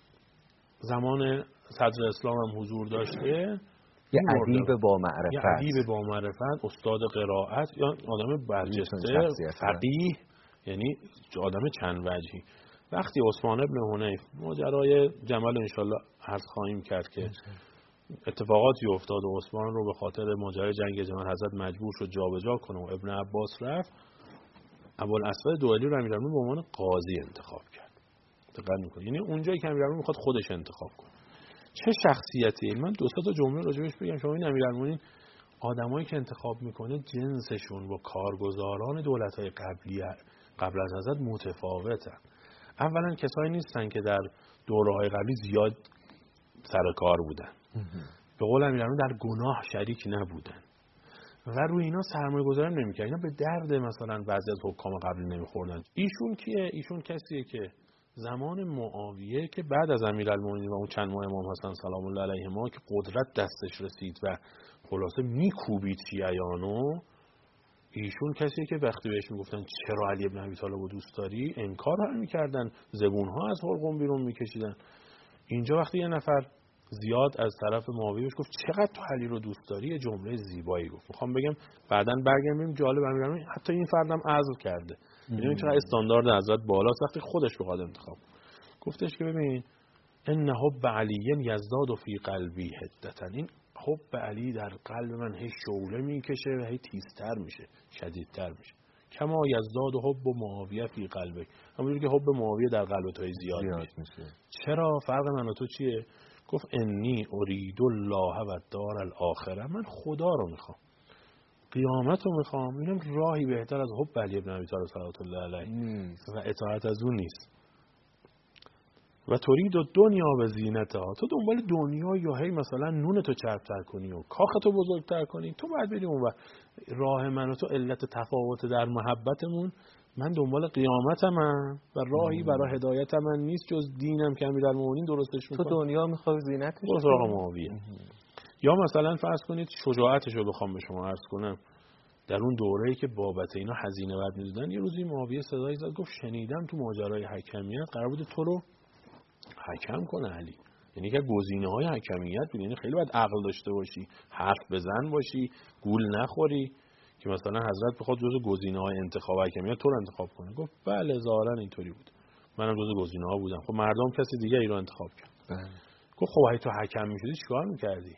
زمان صدر اسلام هم حضور داشته، یه ادیب با معرفت، یه ادیب با معرفت، استاد قرائت، یا آدم برجسته، فقیه، یعنی آدم چند وجهی. وقتی عثمان ابن حنیف ماجرای جمل انشالله عرض خواهیم کرد که اتفاقاتی افتاد و عثمان رو به خاطر ماجرای جنگ جمل حضرت مجبور شد جابجا کنه و ابن عباس رفت، ابوالاسود دؤلی رو امیرالمومنین به عنوان قاضی انتخاب کرد. دقت می‌کنید، یعنی اونجایی که امیرالمومنین میخواد خودش انتخاب کنه. چه شخصیتی؟ من دو تا جمله راجعش بگم. شما این امیرالمومنین آدمایی که انتخاب میکنه جنسشون با کارگزاران دولت‌های قبلی قبل از حضرت متفاوتن. اولا کسایی نیستن که در دوره‌های قبلی زیاد سر کار بودن، به قول امیرالمومنین در گناه شریک نبودن و روی اینا سرمایه گذاری نمی‌کردن. اینا به درد مثلا بعضی از حکام قبلی نمیخوردن. ایشون کیه؟ ایشون کسیه که زمان معاویه که بعد از امیرالمومنین و اون چند ماه امام حسن سلام الله علیهما که قدرت دستش رسید و خلاصه میکوبید شیعیانو، ایشون کسیه که وقتی بهش میگفتن چرا علی ابن ابی طالب رو دوست داری، انکار هم میکردن، زبونها از حلقوم بیرون میکشیدن. اینجا وقتی یه نفر زیاد از طرف معاویه بهش گفت چقدر تو علی رو دوست داری، یه جمله زیبایی گفت. میخوام بگم بعداً برگردیم ببینیم جالب امیرالمومنین حتی این فردم عزل کرده. ببینیم چقدر استاندارد حضرت بالاست وقتی خودش بخواد انتخاب. گفتش که ببین ان حب علی یزداد فی قلبی حدتا، این حب علی در قلب من هی شعله میکشه و هی تیزتر میشه، شدیدتر میشه. کما یزداد حب معاویه فی قلبک، همونجوری که حب معاویه در قلب تو زیاد, زیاد میشه. میشه. چرا فرق من و تو چیه؟ گفت انی ارید الله و الدار الاخره، من خدا رو میخوام، قیامت رو میخوام. اینم راهی بهتر از حب علی ابن ابی طالب صلوات الله علیه و اطاعت از اون نیست. و ترید دنیا و زینتها، تو دنبال دنیا یا هی مثلا نون تو چربتر کنی و کاخ تو بزرگتر کنی، تو باید بریم اون. و راه من و تو علت تفاوت در محبتمون، من دنبال قیامتم و راهی برای هدایت من نیست جز دینم که امیرالمومنین درستش میکنه. تو دنیا میخوای زینتش برو سراغ معاویه. یا مثلا فرض کنید شجاعتش رو بخوام به شما عرض کنم، در اون دوره‌ای که بابت اینا هزینه ورد می‌دادن، یه روزی معاویه صدایی زد گفت شنیدم تو ماجرای حکمیت قرار بود تو رو حکم کنه علی. یعنی که گزینه‌های حکمیت بود، یعنی خیلی باید عقل داشته باشی، حرف بزن باشی، گول نخوری که مثلا حضرت بخواد جزو گزینه‌های انتخاب حکمیت تو رو انتخاب کنه. گفت بله ظاهرا اینطوری بود، منم جزو گزینه‌ها بودم. خب مردم کسی دیگه ای رو انتخاب کرد. گفت خب اگه تو حکم می‌شدی چیکار می‌کردی؟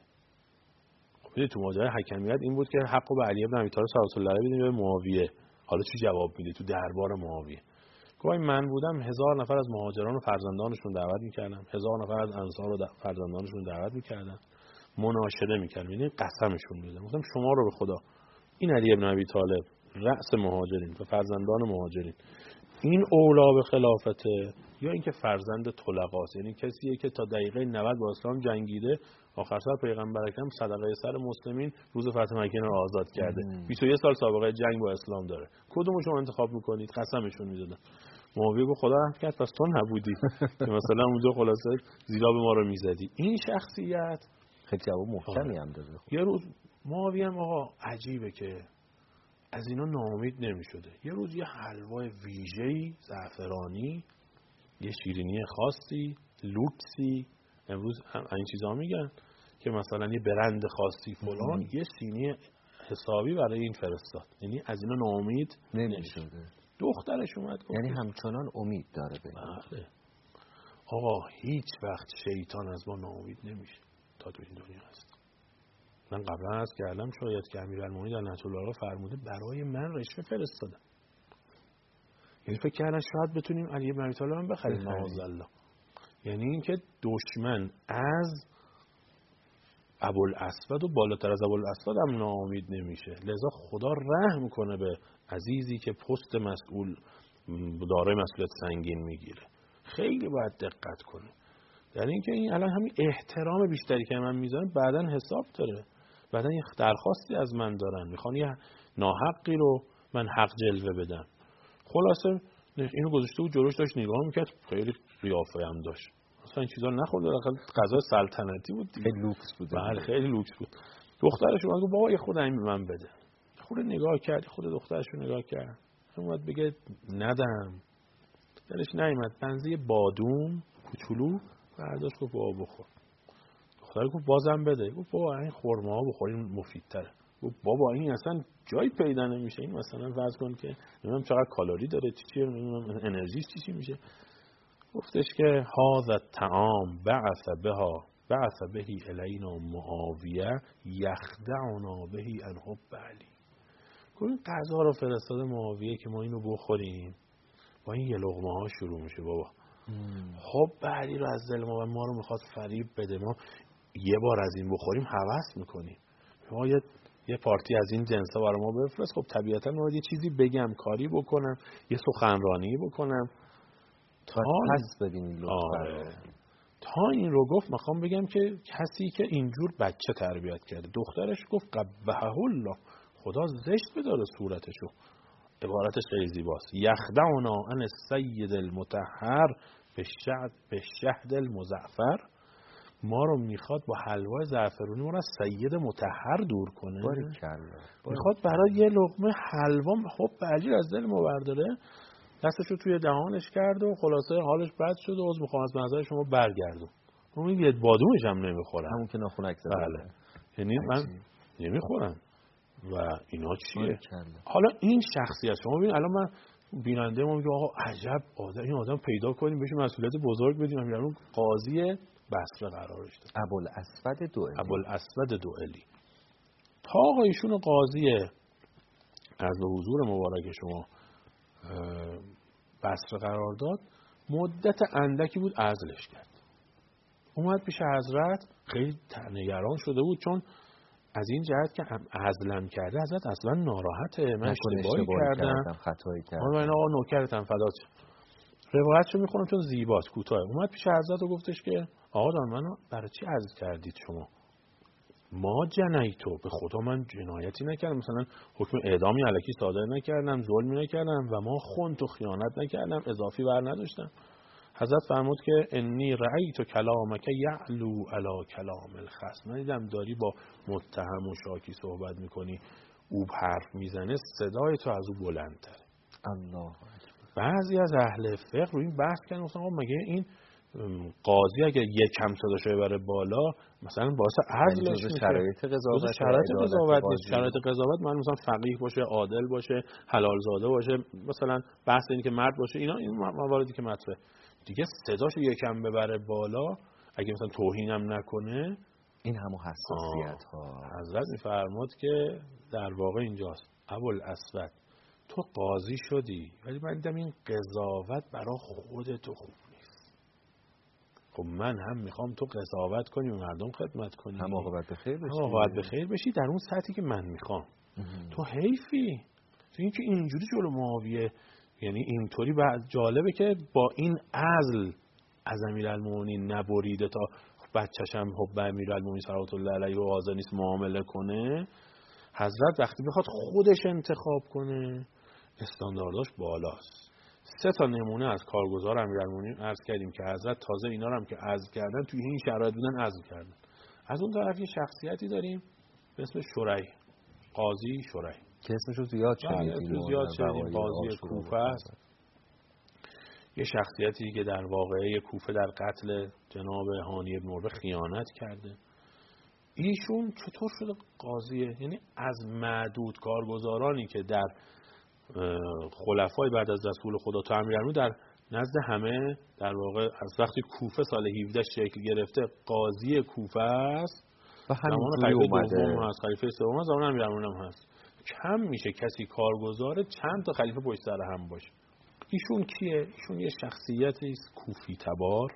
خب تو ماجرای حکمیت این بود که حقو به علی ابن ابی طالب صلوات الله علیه بدیم به معاویه. حالا چی جواب میده تو دربار معاویه؟ گفت من بودم هزار نفر از مهاجران و فرزندانشون دعوت میکردم، هزار نفر از انصار و فرزندانشون دعوت میکردم، مناشده میکردم، یعنی قسمشون میدادم. گفتم شما رو به خدا این علی ابن ابی طالب رأس مهاجرین و فرزندان مهاجرین، این اولا به خلافته یا اینکه فرزند طلقاست، یعنی کسیه که تا دقیقه نود با اسلام جنگیده، آخر سر پیغمبر اکرم صدقه سر مسلمین روز فتح مکه رو آزاد کرده، بیست و یک سال سابقه جنگ با اسلام داره، کدومو شما انتخاب میکنید؟ قسمشون میدادن. معاویه گفت خدا رحم کرد پس تو نبودی که مثلا اونجا خلاصه زیرا به ما رو میزدی. این شخصیت خیلی جواب محکمی هم داده. یه روز معاویه هم آقا عجیبه که از اینا ناامید نمیشده. یه روز یه حلوای ویژه‌ای زعفرانی، یه شیرینی خاصی لوکسی امروز این چیزا میگن که مثلا یه برند خاصی فلان ام. یه سینی حسابی برای این فرستاد، یعنی از اینا ناامید نمیشده. دخترش اومد گفت یعنی همچنان امید داره به بله. آقا هیچ وقت شیطان از ما ناامید نمیشه تا تو این دنیا هست. من قبلا عرض کردم شاید که امیرالمومنین در نهج البلاغه فرموده برای من رشوه فرستادن، یعنی فکر کردن شاید بتونیم علی بن ابی طالب هم بخریم معاذالله. یعنی اینکه دشمن از ابوالاسود و بالاتر از ابوالاسود هم ناامید نمیشه. لذا خدا رحم کنه به عزیزی که پست مسئول دارای مسئولیت سنگین میگیره. خیلی باید دقت کنه در اینکه این الان همین احترام بیشتری که من میذارم بعدن حساب داره، بعدن یه درخواستی از من دارن، میخوان یه ناحقی رو من حق جلوه بدم. خلاصه اینو گذاشته بود جلوش، داشت نگاه میکرد، خیلی قیافه هم داشت، اصلا این چیزا نخورده، غذا سلطنتی بود، خیلی لوکس بود. بله خیلی لوکس بود. دخترش اومد گفت بابا یه خود این به من بده. خود نگاه کرد، خود دخترش رو نگاه کرد، اومد بگه ندم، دلش نیامد. بنزی بادوم کوچولو برداشت گفت بابا بخور. دختر گفت بازم بده. گفت بابا این خرما ها بخور، این مفیدتره. گفت بابا این اصلا جایی پیدا نمیشه، این مثلا فرض کن که نمیدونم چقدر کالری داره، چی چی نمیدونم انرژیش چی چی میشه. گفتش که هذا الطعام بعث بها بعث بهی الینا معاویه یخدعنا بهی ان حب علی. گفت این غذا رو فرستاده معاویه که ما اینو بخوریم، با این یه لقمه ها شروع میشه بابا. حب علی رو از دل ما و ما رو میخواد فریب بده، ما یه بار از این بخوریم هوس میکنیم، ما یه یه پارتی از این جنسا برای ما بفرست. خب طبیعتا من یه چیزی بگم، کاری بکنم، یه سخنرانی بکنم تا پس ببینید لطفا. تا این رو گفت میخوام بگم که کسی که اینجور بچه تربیت کرده، دخترش گفت قبحه الله، خدا زشت بداره صورتشو. عبارتش خیلی زیباست. یخدعنا عن السید المطهر به شهد به شهد المزعفر. ما رو میخواد با حلوای زعفرونی ما رو از سید مطهر دور کنه. باریکلا. میخواد برای یه لقمه حلوا حب علی از دل ما برداره. دستشو توی دهانش کرد و خلاصه حالش بد شد و عذر میخوام از نظر شما برگردم. اون یه بادومش هم نمیخوره، همون که ناخونک زده. بله. یعنی من نمیخورم و اینا چیه؟ حالا این شخصیت شما ببین، الان من بیننده ما میگه آقا عجب آدم، این آدم پیدا کنیم بهش مسئولیت بزرگ بدیم. امیرالمومنین قاضی بصره قرارش داد، ابوالاسود دوئلی. ابوالاسود دوئلی تا آقا ایشون قاضی از به حضور مبارک شما بصره قرار داد، مدت اندکی بود عزلش کرد. اومد پیش حضرت، خیلی نگران شده بود چون از این جهت که عزلم کرده حضرت اصلا ناراحته، من اشتباهی کردم، خطایی کردم، من آقا نوکرتم فدات. روایتشو میخونم چون زیباست، کوتاه. اومد پیش حضرت و گفتش که آقا جان منو برای چی عزل کردید شما؟ ما جنیتو، به خدا من جنایتی نکردم، مثلا حکم اعدامی الکی صادر نکردم، ظلمی نکردم و ما خونت و خیانت نکردم، اضافی بر نداشتم. حضرت فرمود که انی رأیت کلامک یعلو علی کلام الخصم. من دیدم داری با متهم و شاکی صحبت میکنی، او حرف میزنه، صدای تو از او بلندتره. الله. بعضی از اهل فقه رو این بحث کردن، مثلا مگه این قاضی اگه یک کم صداشو ببره بالا مثلا باعث عزلش میشه؟ شرایط قضاوت شرایط قضاوت نیست. شرایط قضاوت من مثلا فقیه باشه، عادل باشه، حلال زاده باشه، مثلا بحث اینه که مرد باشه، اینا این مواردی که مطرحه دیگه. صداشو یکم ببره بالا، اگه مثلا توهینم نکنه، این همون حساسیت ها. حضرت میفرماد که در واقع اینجاست ابوالاسود تو قاضی شدی ولی من دیدم این قضاوت برای خودت خوب نیست. خب من هم میخوام تو قضاوت کنی و مردم خدمت کنی، هم عاقبت بخیر بشی، هم عاقبت بخیر بشی در اون سطحی که من میخوام. تو حیفی تو اینکه اینجوری جلو معاویه، یعنی اینطوری بعد جالبه که با این عزل از امیرالمومنین نبریده تا بچه‌ش هم حب امیرالمومنین صلوات الله علیه و آزاد نیست معامله کنه. حضرت وقتی بخواد خودش انتخاب کنه استاندارداش بالاست. سه تا نمونه از کارگزار امیرالمومنین عرض کردیم که حضرت تازه اینا رو هم که عزل کردن توی این شرایط بودن عزل کردن. از اون طرف یه شخصیتی داریم به اسم شریح، قاضی شریح که اسمشو زیاد شنیدیم، زیاد شنیدیم، قاضی کوفه است. یه شخصیتی که در واقعه کوفه در قتل جناب هانی بن عروه خیانت کرده. ایشون چطور شده قاضیه؟ یعنی از معدود کارگزارانی که در خلفای بعد از رسول خدا تا امیرالمومنین در نزد همه در واقع از وقتی کوفه سال هفده شکل گرفته قاضی کوفه است و همینجوری اومده. دوم هست، خلیفه سوم هست، زمان امیرالمومنین هم هست. کم میشه کسی کارگزار چند تا خلیفه پشت سر هم باشه. ایشون کیه؟ ایشون یه شخصیتی است کوفی تبار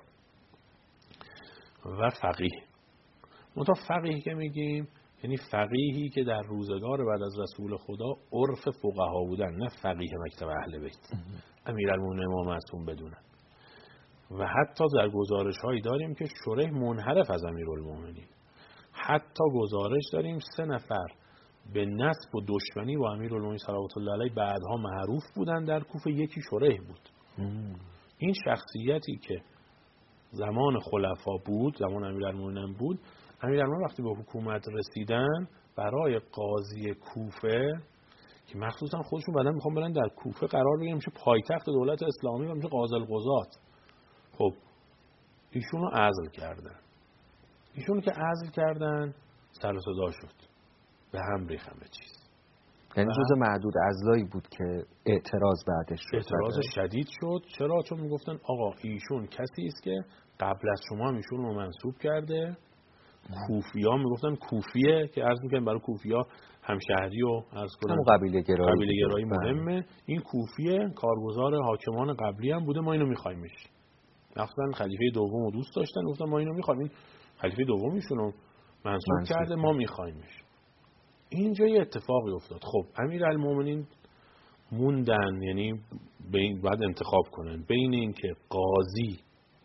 و فقیه. منتها فقیه که میگیم یعنی فقیهی که در روزگار بعد از رسول خدا عرف فقها بودن، نه فقیه مکتب اهل بیت امیرالمومنین امام معصوم بدونن. و حتی در گزارش هایی داریم که شریح منحرف از امیرالمومنین. حتی گزارش داریم سه نفر به نسب و دشمنی با امیرالمومنین صلوات الله علیه بعدها معروف بودن در کوفه، یکی شریح بود. این شخصیتی که زمان خلفا بود، زمان امیرالمومنین بود، امیرالمومنین وقتی به حکومت رسیدن برای قاضی کوفه که مخصوصا خودشون بعدن میخوان برن در کوفه قرار بگیرن میشه پایتخت دولت اسلامی و میشه قاضی القضات، خب ایشون رو عزل کردن. ایشون که عزل کردن سر و صدا شد، به هم ریخ همه چیز. یعنی جزء معدود عزلایی بود که اعتراض بعدش شد. اعتراض شدید شد. چرا؟ چون میگفتن آقا ایشون کسی است که قبل از شما هم ایشون رو منصوب کرده. کوفی‌ها میگفتن کوفیه که عرض میکنن برای کوفی‌ها همشهری و عرض کنن قبیله گرایی قبیله گرایی مهمه. این کوفیه کارگزار حاکمان قبلی هم بوده، ما اینو میخوایمش. مثلا خلیفه دوم رو دوست داشتن، گفتن ما اینو میخوایم، این خلیفه دوم ایشون رو منصوب کرده، ما میخوایمش. اینجا یه اتفاقی افتاد. خب امیرالمومنین موندن، یعنی بین بعد انتخاب کنن بین این که قاضی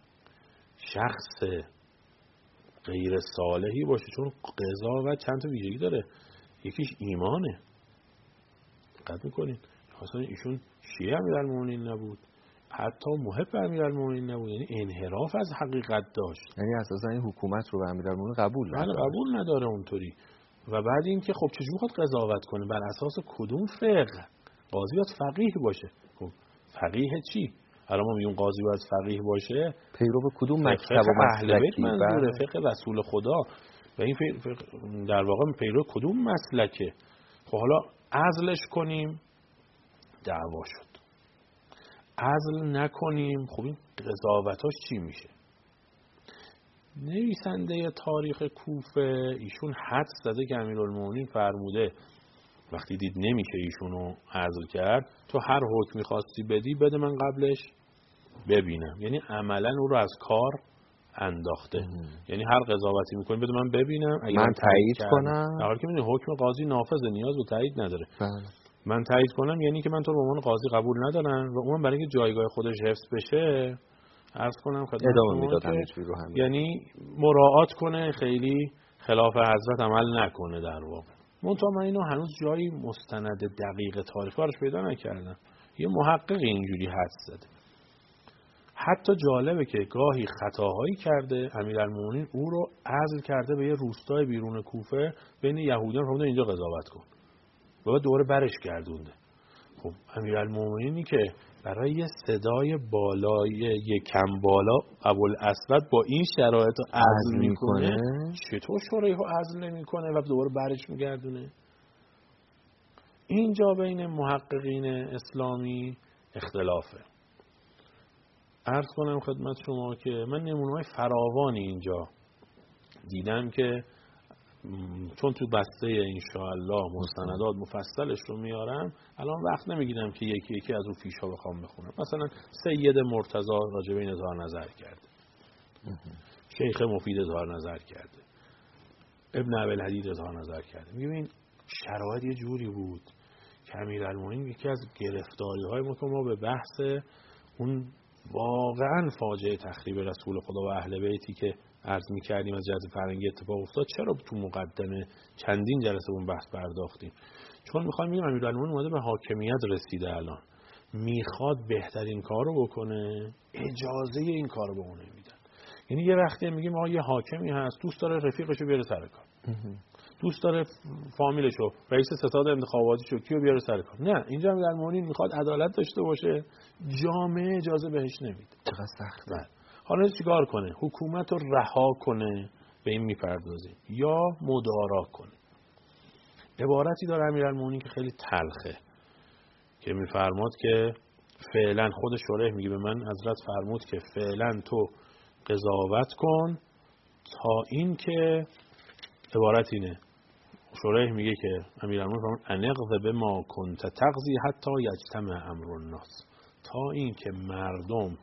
شخص غیر صالحی باشه، چون قضاوت چند تا ویژگی داره، یکیش ایمانه. دقت میکنین اصلا ایشون شیعه امیرالمومنین نبود، حتی محب امیرالمومنین نبود، یعنی انحراف از حقیقت داشت. یعنی اساسا این حکومت رو به امیرالمومنین قبول نداره. بله قبول نداره اونطوری. و بعد این که خب چجوری میخواد قضاوت کنه؟ بر اساس کدوم فقه؟ قاضی باید فقیه باشه. خب فقیه چی؟ الان ما میگیم قاضی باید فقیه باشه، پیرو به کدوم مکتب و اهل بیت منظوره، فقه رسول خدا. و این فقه در واقع پیرو کدوم مسلکه؟ خب حالا عزلش کنیم دعوا شد، عزل نکنیم خب این قضاوتاش چی میشه؟ نویسنده تاریخ کوفه ایشون حدس زده که امیرالمومنین فرموده وقتی دید نمیشه ایشونو عزل کرد، تو هر حکمی خواستی بدی بده من قبلش ببینم. یعنی عملا او رو از کار انداخته. ام. یعنی هر قضاوتی میکنی بده من ببینم، اگه من تایید کنم. در حالی که میدونی حکم قاضی نافذه، نیاز به تایید نداره. بله. من تایید کنم یعنی که من تو رو به عنوان قاضی قبول ندارم و اون برای اینکه جایگاه خودش حفظ بشه عرض کنم خدمت شما که یعنی مراعات کنه، خیلی خلاف حضرت عمل نکنه در واقع. منتها من اینو هنوز جایی مستند دقیق تاریخ براش پیدا نکردم. یه محقق اینجوری حدس زده. حتی جالبه که گاهی خطاهایی کرده امیرالمومنین، او رو عزل کرده به یه روستای بیرون کوفه بین یهودیان، فرموده اینجا قضاوت کن و بعد دوباره برش گردونده. خب امیرالمومنینی که برای یه صدای بالای یک کم بالا ابوالاسود با این شرایط رو عزل میکنه، چطور شریح رو عزل نمیکنه و دوباره برش میگردونه؟ اینجا بین محققین اسلامی اختلافه. عرض کنم خدمت شما که من نمونه‌های فراوانی اینجا دیدم که چون تو بسته انشاءالله مستندات مفصلش رو میارم، الان وقت نمیگیرم که یکی یکی از اون فیشا بخوام بخونم. مثلا سید مرتضی راجع به این اظهار نظر کرده، شیخ مفید اظهار نظر کرده، ابن ابوالحدید اظهار نظر کرده. میگم شرایط یه جوری بود که امیرالمومنین یکی از گرفتاری‌های ما که ما به بحث اون واقعا فاجعه تخریب رسول خدا و اهل بیتی که عرض می‌کردیم از جهت فرهنگی اتفاق افتاد، چرا تو مقدمه چندین جلسه اون بحث پرداختیم؟ چون می‌خوایم بگیم امیرالمومنین اومده به حاکمیت رسیده، الان میخواد بهترین کارو بکنه، اجازه این کارو به اون نمیدن. یعنی یه وقتی میگیم آقا یه حاکمی هست دوست داره رفیقشو بیاره سر کار، دوست داره فامیلشو، رئیس ستاد انتخاباتیشو کیو بیاره سر کار. نه، اینجا امیرالمومنین میخواد عدالت داشته باشه، جامعه اجازه بهش نمیده. چقدر سخته. حالا چیکار کنه؟ حکومت رو رها کنه، به این میپردازیم، یا مدارا کنه. عبارتی داره امیرالمومنین که خیلی تلخه که میفرماد که فعلا خود شریح میگه به من حضرت فرمود که فعلا تو قضاوت کن تا این که عبارت اینه، شریح میگه که امیرالمومنین فرمود انقض به ما کنت تقضی حتی یجتمع امر الناس، تا این که مردم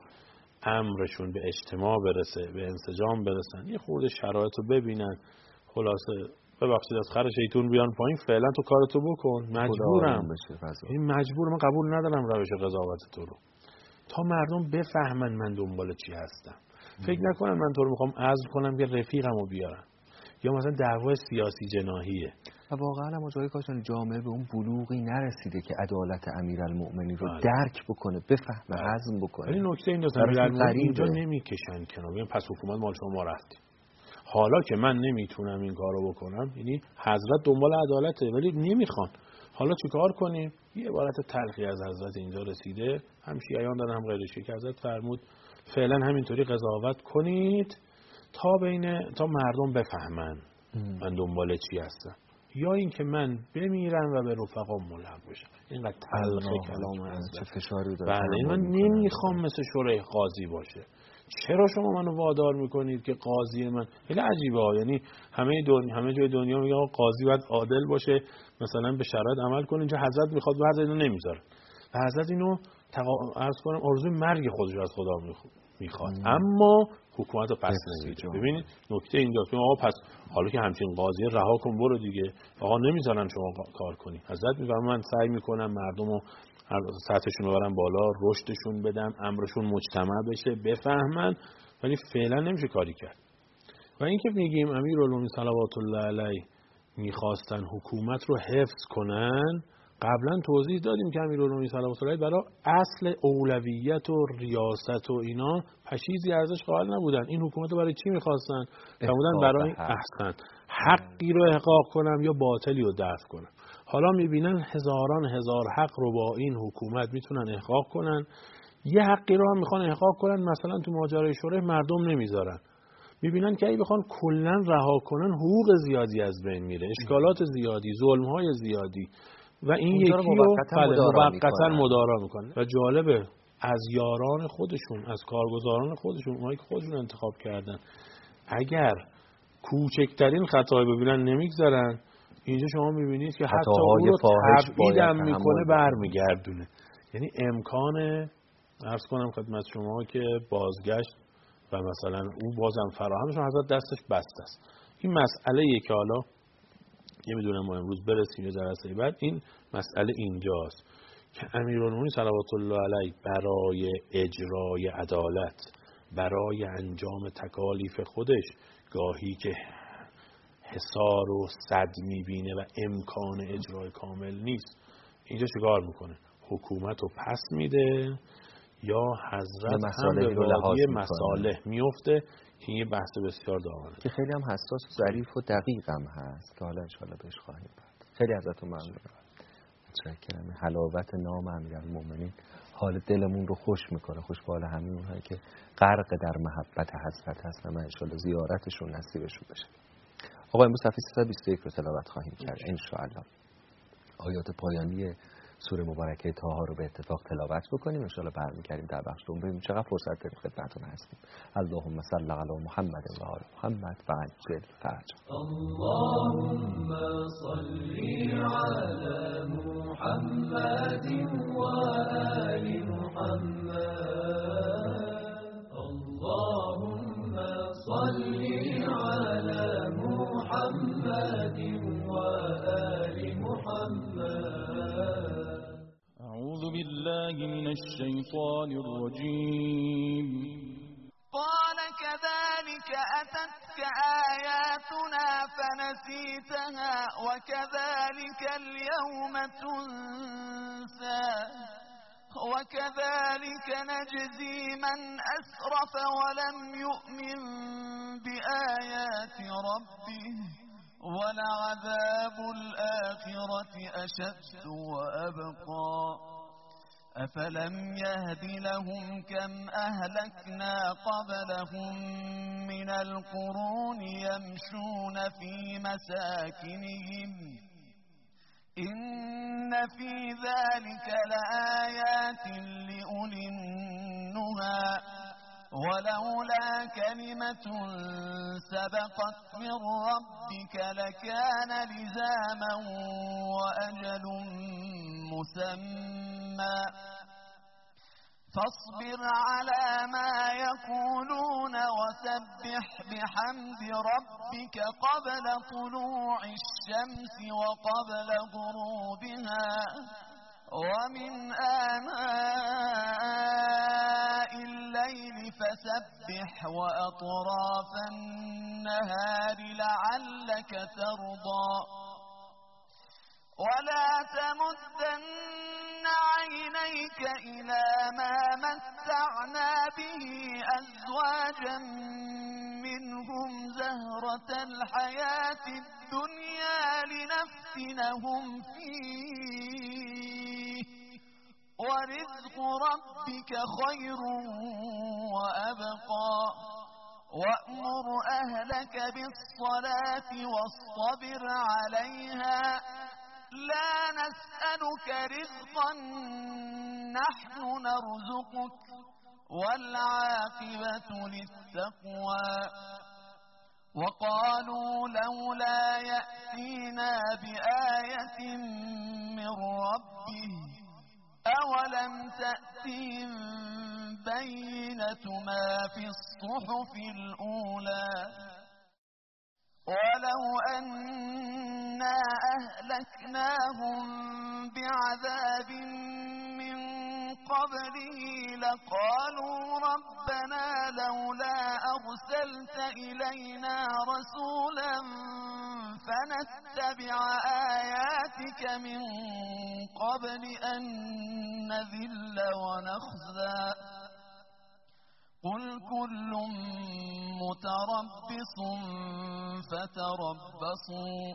امرشون به اجتماع برسه، به انسجام برسن، یه خورده شرایط رو ببینن، خلاصه ببخشید از خر شیطون بیان پایین، فعلا تو کارتو بکن، مجبورم این مجبور من قبول ندارم روش قضاوت تو رو، تا مردم بفهمن من دنبال چی هستم. فکر نکنن من تو رو میخوام عزل کنم که رفیقمو بیارم، یا مثلا دعوای سیاسی جناحیه. و واقعا هم جای کاشان جامعه به اون بلوغی نرسیده که عدالت امیرالمؤمنین رو بله. درک بکنه، بفهمه، هضم بکنه. ولی نکته این دوست امیرالمؤمنین اینجا نمیکشن کنار، میگن پس حکومت مال شما رفتیم. حالا که من نمیتونم این کارو بکنم، یعنی حضرت دنبال عدالته ولی نمیخوان. حالا چیکار کنیم؟ یه عبارت تلخی از حضرت اینجا رسیده، هم شیعیان دارن هم غیر شیعه، که حضرت فرمود فعلا همینطوری قضاوت کنید تا بین تا مردم بفهمن من دنبال چی هستم، یا اینکه من بمیرم و به رفقام ملحق بشم. اینقدر تلخ کلام حضرت. چه فشاری داره. بله، من نمیخوام مثل شریح قاضی باشه. چرا شما منو وادار میکنید که قاضی من؟ خیلی عجیبه ها، یعنی همه دنیا همه جای دنیا میگن قاضی باید عادل باشه، مثلا به شرایط عمل کنه. اینجا حضرت میخواد و حضرت اینو نمیذاره. و حضرت اینو تقا... عرض کنم آرزوی مرگ خودش از خدا میخواد، اما حکومت رو پس نمیده. ببینید نکته اینجاست، آقا پس حالا که همچین قاضی رها کن برو دیگه، آقا نمیذارن شما کار کنی. حضرت میگه من سعی میکنم مردمو سطحشون رو برن بالا، رشدشون بدم، امرشون مجتمع بشه، بفهمن، ولی فعلا نمیشه کاری کرد. و اینکه میگیم امیرالمومنین صلوات الله علیه میخواستن حکومت رو حفظ کنن، قبلا توضیح دادیم که امیرالمومنین صلوات الله علیه برای اصل اولویت و ریاست و اینا پشیزی ارزش قائل نبودن. این حکومت رو برای چی میخواستن؟ فرمودن برای احسن حقی رو احقاق کنم یا باطلی رو دفع کنم. حالا میبینن هزاران هزار حق رو با این حکومت میتونن احقاق کنن، یه حقی رو هم میخوان احقاق کنن، مثلا تو ماجرای شورای مردم نمیذارن. میبینن که اگه بخوان کلا رها کنن حقوق زیادی از بین میره، اشکالات زیادی، ظلم‌های زیادی، و این یکی رو موقتا مدارا میکنه. و جالبه از یاران خودشون، از کارگزاران خودشون، اونایی که خودشون انتخاب کردن، اگر کوچکترین خطایی ببینن نمیگذارن. اینجا شما میبینید که حتی اون رو تبعیدم میکنه، برمیگردونه. یعنی امکان عرض کنم خدمت شما که بازگشت و مثلا او بازم فراهمشون حضرت دستش بسته است. این مسئله یک که حالا نمیدونم ما امروز برسیم یا جلسه بعد، این مسئله اینجاست که امیرالمومنین صلوات الله علیه برای اجرای عدالت، برای انجام تکالیف خودش، گاهی که حصار و صد میبینه و امکان اجرای کامل نیست، اینجا چیکار میکنه؟ حکومت رو پس میده یا حضرت هم به وادی مصالح میفته. این یه بحث بسیار داغونه که خیلی هم حساس و ظریف و دقیق هم هست که حالا انشاءالله بهش خواهیم پرداخت. خیلی ازتون ممنونم. متشکرم. حلاوت نام امیرالمومنین حال دلمون رو خوش میکنه، خوش به حال همین اونهایی که غرق در محبت حضرت هستن. انشاءالله زیارتشون نصیبشون بشه. آقا امروز صفحه سیصد و بیست و یک رو تلاوت خواهیم کرد انشاءالله. آیات پایانی سوره مبارکه طه رو به اتفاق تلاوت بکنیم، ان شاءالله برمیگردیم در بخش دوم ببینیم چقدر فرصت داریم خدمتتون هستیم. اللهم صل علی محمد و آل محمد و عجل فرج. اللهم صل علی محمد و آل محمد. اللهم صل علی محمد و آل محمد. أعوذ بالله من الشيطان الرجيم. قال كذلك أتتك آياتنا فنسيتها وكذلك اليوم تنسى وكذلك نجزي من أسرف ولم يؤمن بآيات ربه ولعذاب الآخرة أشد وأبقى أفلم يهد لهم كم أهلكنا قبلهم من القرون يمشون في مساكنهم إن في ذلك لآيات لأولي النهى ولولا كلمة سبقت من ربك لكان لزاما وأجل مسمى فاصبر على ما يقولون وسبح بحمد ربك قبل طلوع الشمس وقبل غروبها ومن آناء الليل فسبح وأطراف النهار لعلك ترضى ولا تمدن عينيك إلى ما متعنا به أزواجا منهم زهرة الحياة الدنيا لنفتنهم فيه ورزق ربك خير وأبقى وأمر أهلك بالصلاة واصطبر عليها لا نسألك رزقا نحن نرزقك والعاقبة للتقوى وقالوا لولا يأتينا بآية من ربه أولم تأتهم بينة ما في الصحف الأولى ولو أنا أهلكناهم بعذاب من قبله لقالوا ربنا لولا أرسلت إلينا رسولا فنتبع آياتك من قبل أن نذل ونخزى قل كل متربص فتربصوا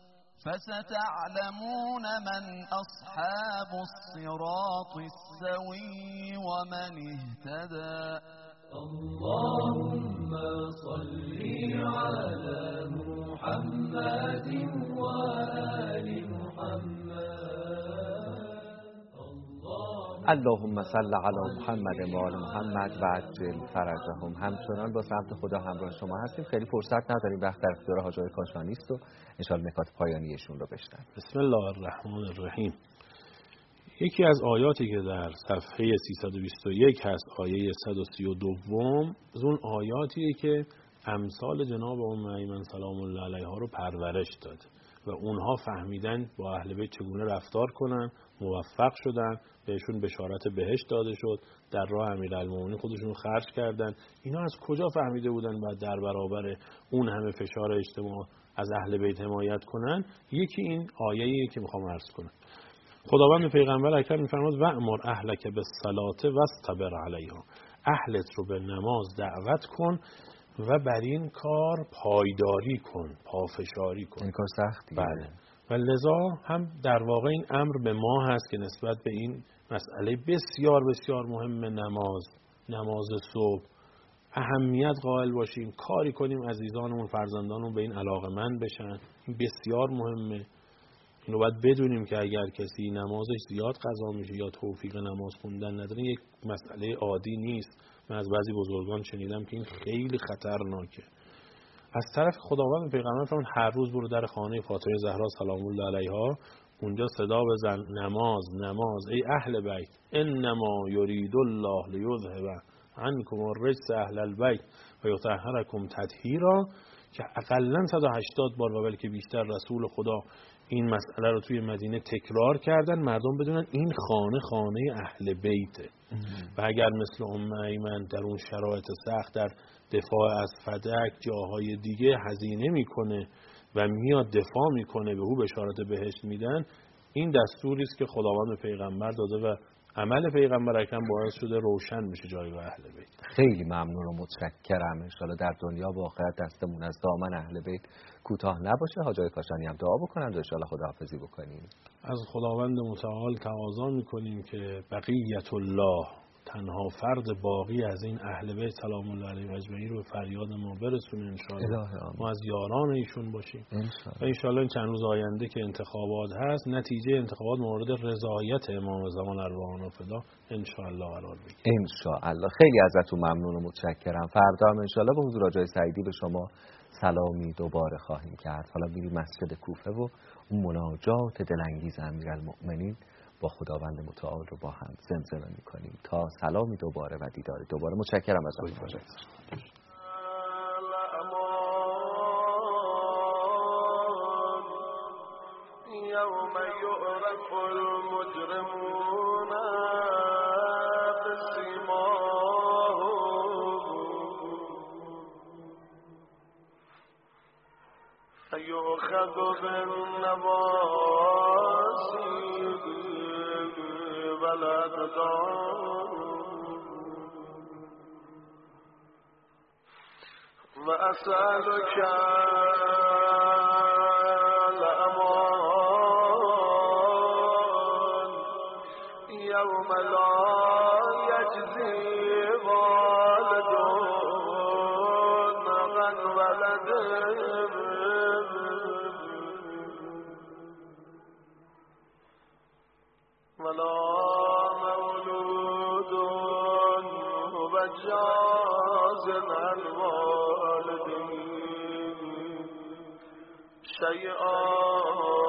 فستعلمون من أصحاب الصراط السوي ومن اهتدى اللهم صل على محمد وآل محمد اللهم صل علی محمد و آل محمد و عجل فرجهم. همچنان با سمت خدا همراه شما هستیم. خیلی فرصت نداریم، وقت در اختیار حاج آقای کاشانی است و ان شاء الله نکات پایانیشون رو بشنویم. بسم الله الرحمن الرحیم. یکی از آیاتی که در صفحه سیصد و بیست و یک هست، آیه صد و سی و دو، از اون آیاتیه که امثال جناب ام ایمن سلام الله علیها رو پرورش داد و اونها فهمیدن با اهل بیت چگونه رفتار کنن، موفق شدن، بهشون بشارت بهشت داده شد، در راه امیرالمومنین خودشون خرج کردن. اینا از کجا فهمیده بودن بعد در برابر اون همه فشار اجتماع از اهل بیت حمایت کنن؟ یکی این آیه‌ایه که میخوام عرض کنم. خداوند پیغمبر اکرم میفرماد و امر اهلک بالصلاه واصطبر علیها، اهلت رو به نماز دعوت کن و بر این کار پایداری کن، پافشاری کن. این کار سختیه. بله. و لذا هم در واقع این امر به ما هست که نسبت به این مسئله بسیار بسیار مهم نماز، نماز صبح، اهمیت قائل باشیم، کاری کنیم عزیزانمون، فرزندانمون به این علاقه‌مند بشن. این بسیار مهمه. اینو باید بدونیم که اگر کسی نمازش زیاد قضا میشه یا توفیق نماز خوندن نداره، یک مسئله عادی نیست. من از بعضی بزرگان شنیدم که این خیلی خطرناکه. از طرف خداوند پیغمبر فرمود هر روز برو در خانه فاطمه زهرا سلام الله علیها، اونجا صدا بزن نماز نماز ای اهل بیت، انما یرید الله لیذهب عنکم الرجس اهل البیت و یطهرکم تطهیرا، که اقلا صد و هشتاد بار و بلکه بیشتر رسول خدا این مسئله رو توی مدینه تکرار کردن، مردم بدونن این خانه خانه اهل بیته. و اگر مثل ام ایمن در اون شرایط سخت در دفاع از فدک جاهای دیگه هزینه میکنه و میاد دفاع میکنه، به او بشارت بهشت میدن، این دستوری است که خداوند پیغمبر داده و عمل پیغمبر اکرم باعث شده روشن میشه جایگاه اهل بیت. خیلی ممنون و متشکرم. ان شاءالله در دنیا و آخرت دستمون از دامن اهل بیت کوتاه نباشه. حاجی کاشانی هم دعا بکنن و ان شاءالله خداحافظی بکنیم. از خداوند متعال تقاضا میکنیم که بقیت الله، تنها فرد باقی از این اهل بیت سلام الله علیهم اجمعین رو فریاد ما برسونه ان شاءالله. ما از یاران ایشون باشیم و ان شاءالله این چند روز آینده که انتخابات هست، نتیجه انتخابات مورد رضایت امام زمان ارواحنا فدا ان شاءالله قرار بگیره. ان شاءالله. خیلی ازتون ممنون و متشکرم. فردا هم ان شاءالله به حضور آقای سعیدی به شما سلامی دوباره خواهیم کرد. حالا میریم مسجد کوفه و اون مناجات دلانگیز امیرالمؤمنین با خداوند متعال رو با هم زمزمه میکنیم تا سلامی دوباره و دیداری دوباره. متشکرم از آقای حاجی. یوم یعرف المجرمون بسیماهم فیؤخذ بالنواصی ولا تدعون وأسألك الأمان يوم لا يجزي والد عن ولده ولا مولود هو جاز عن والده شيئا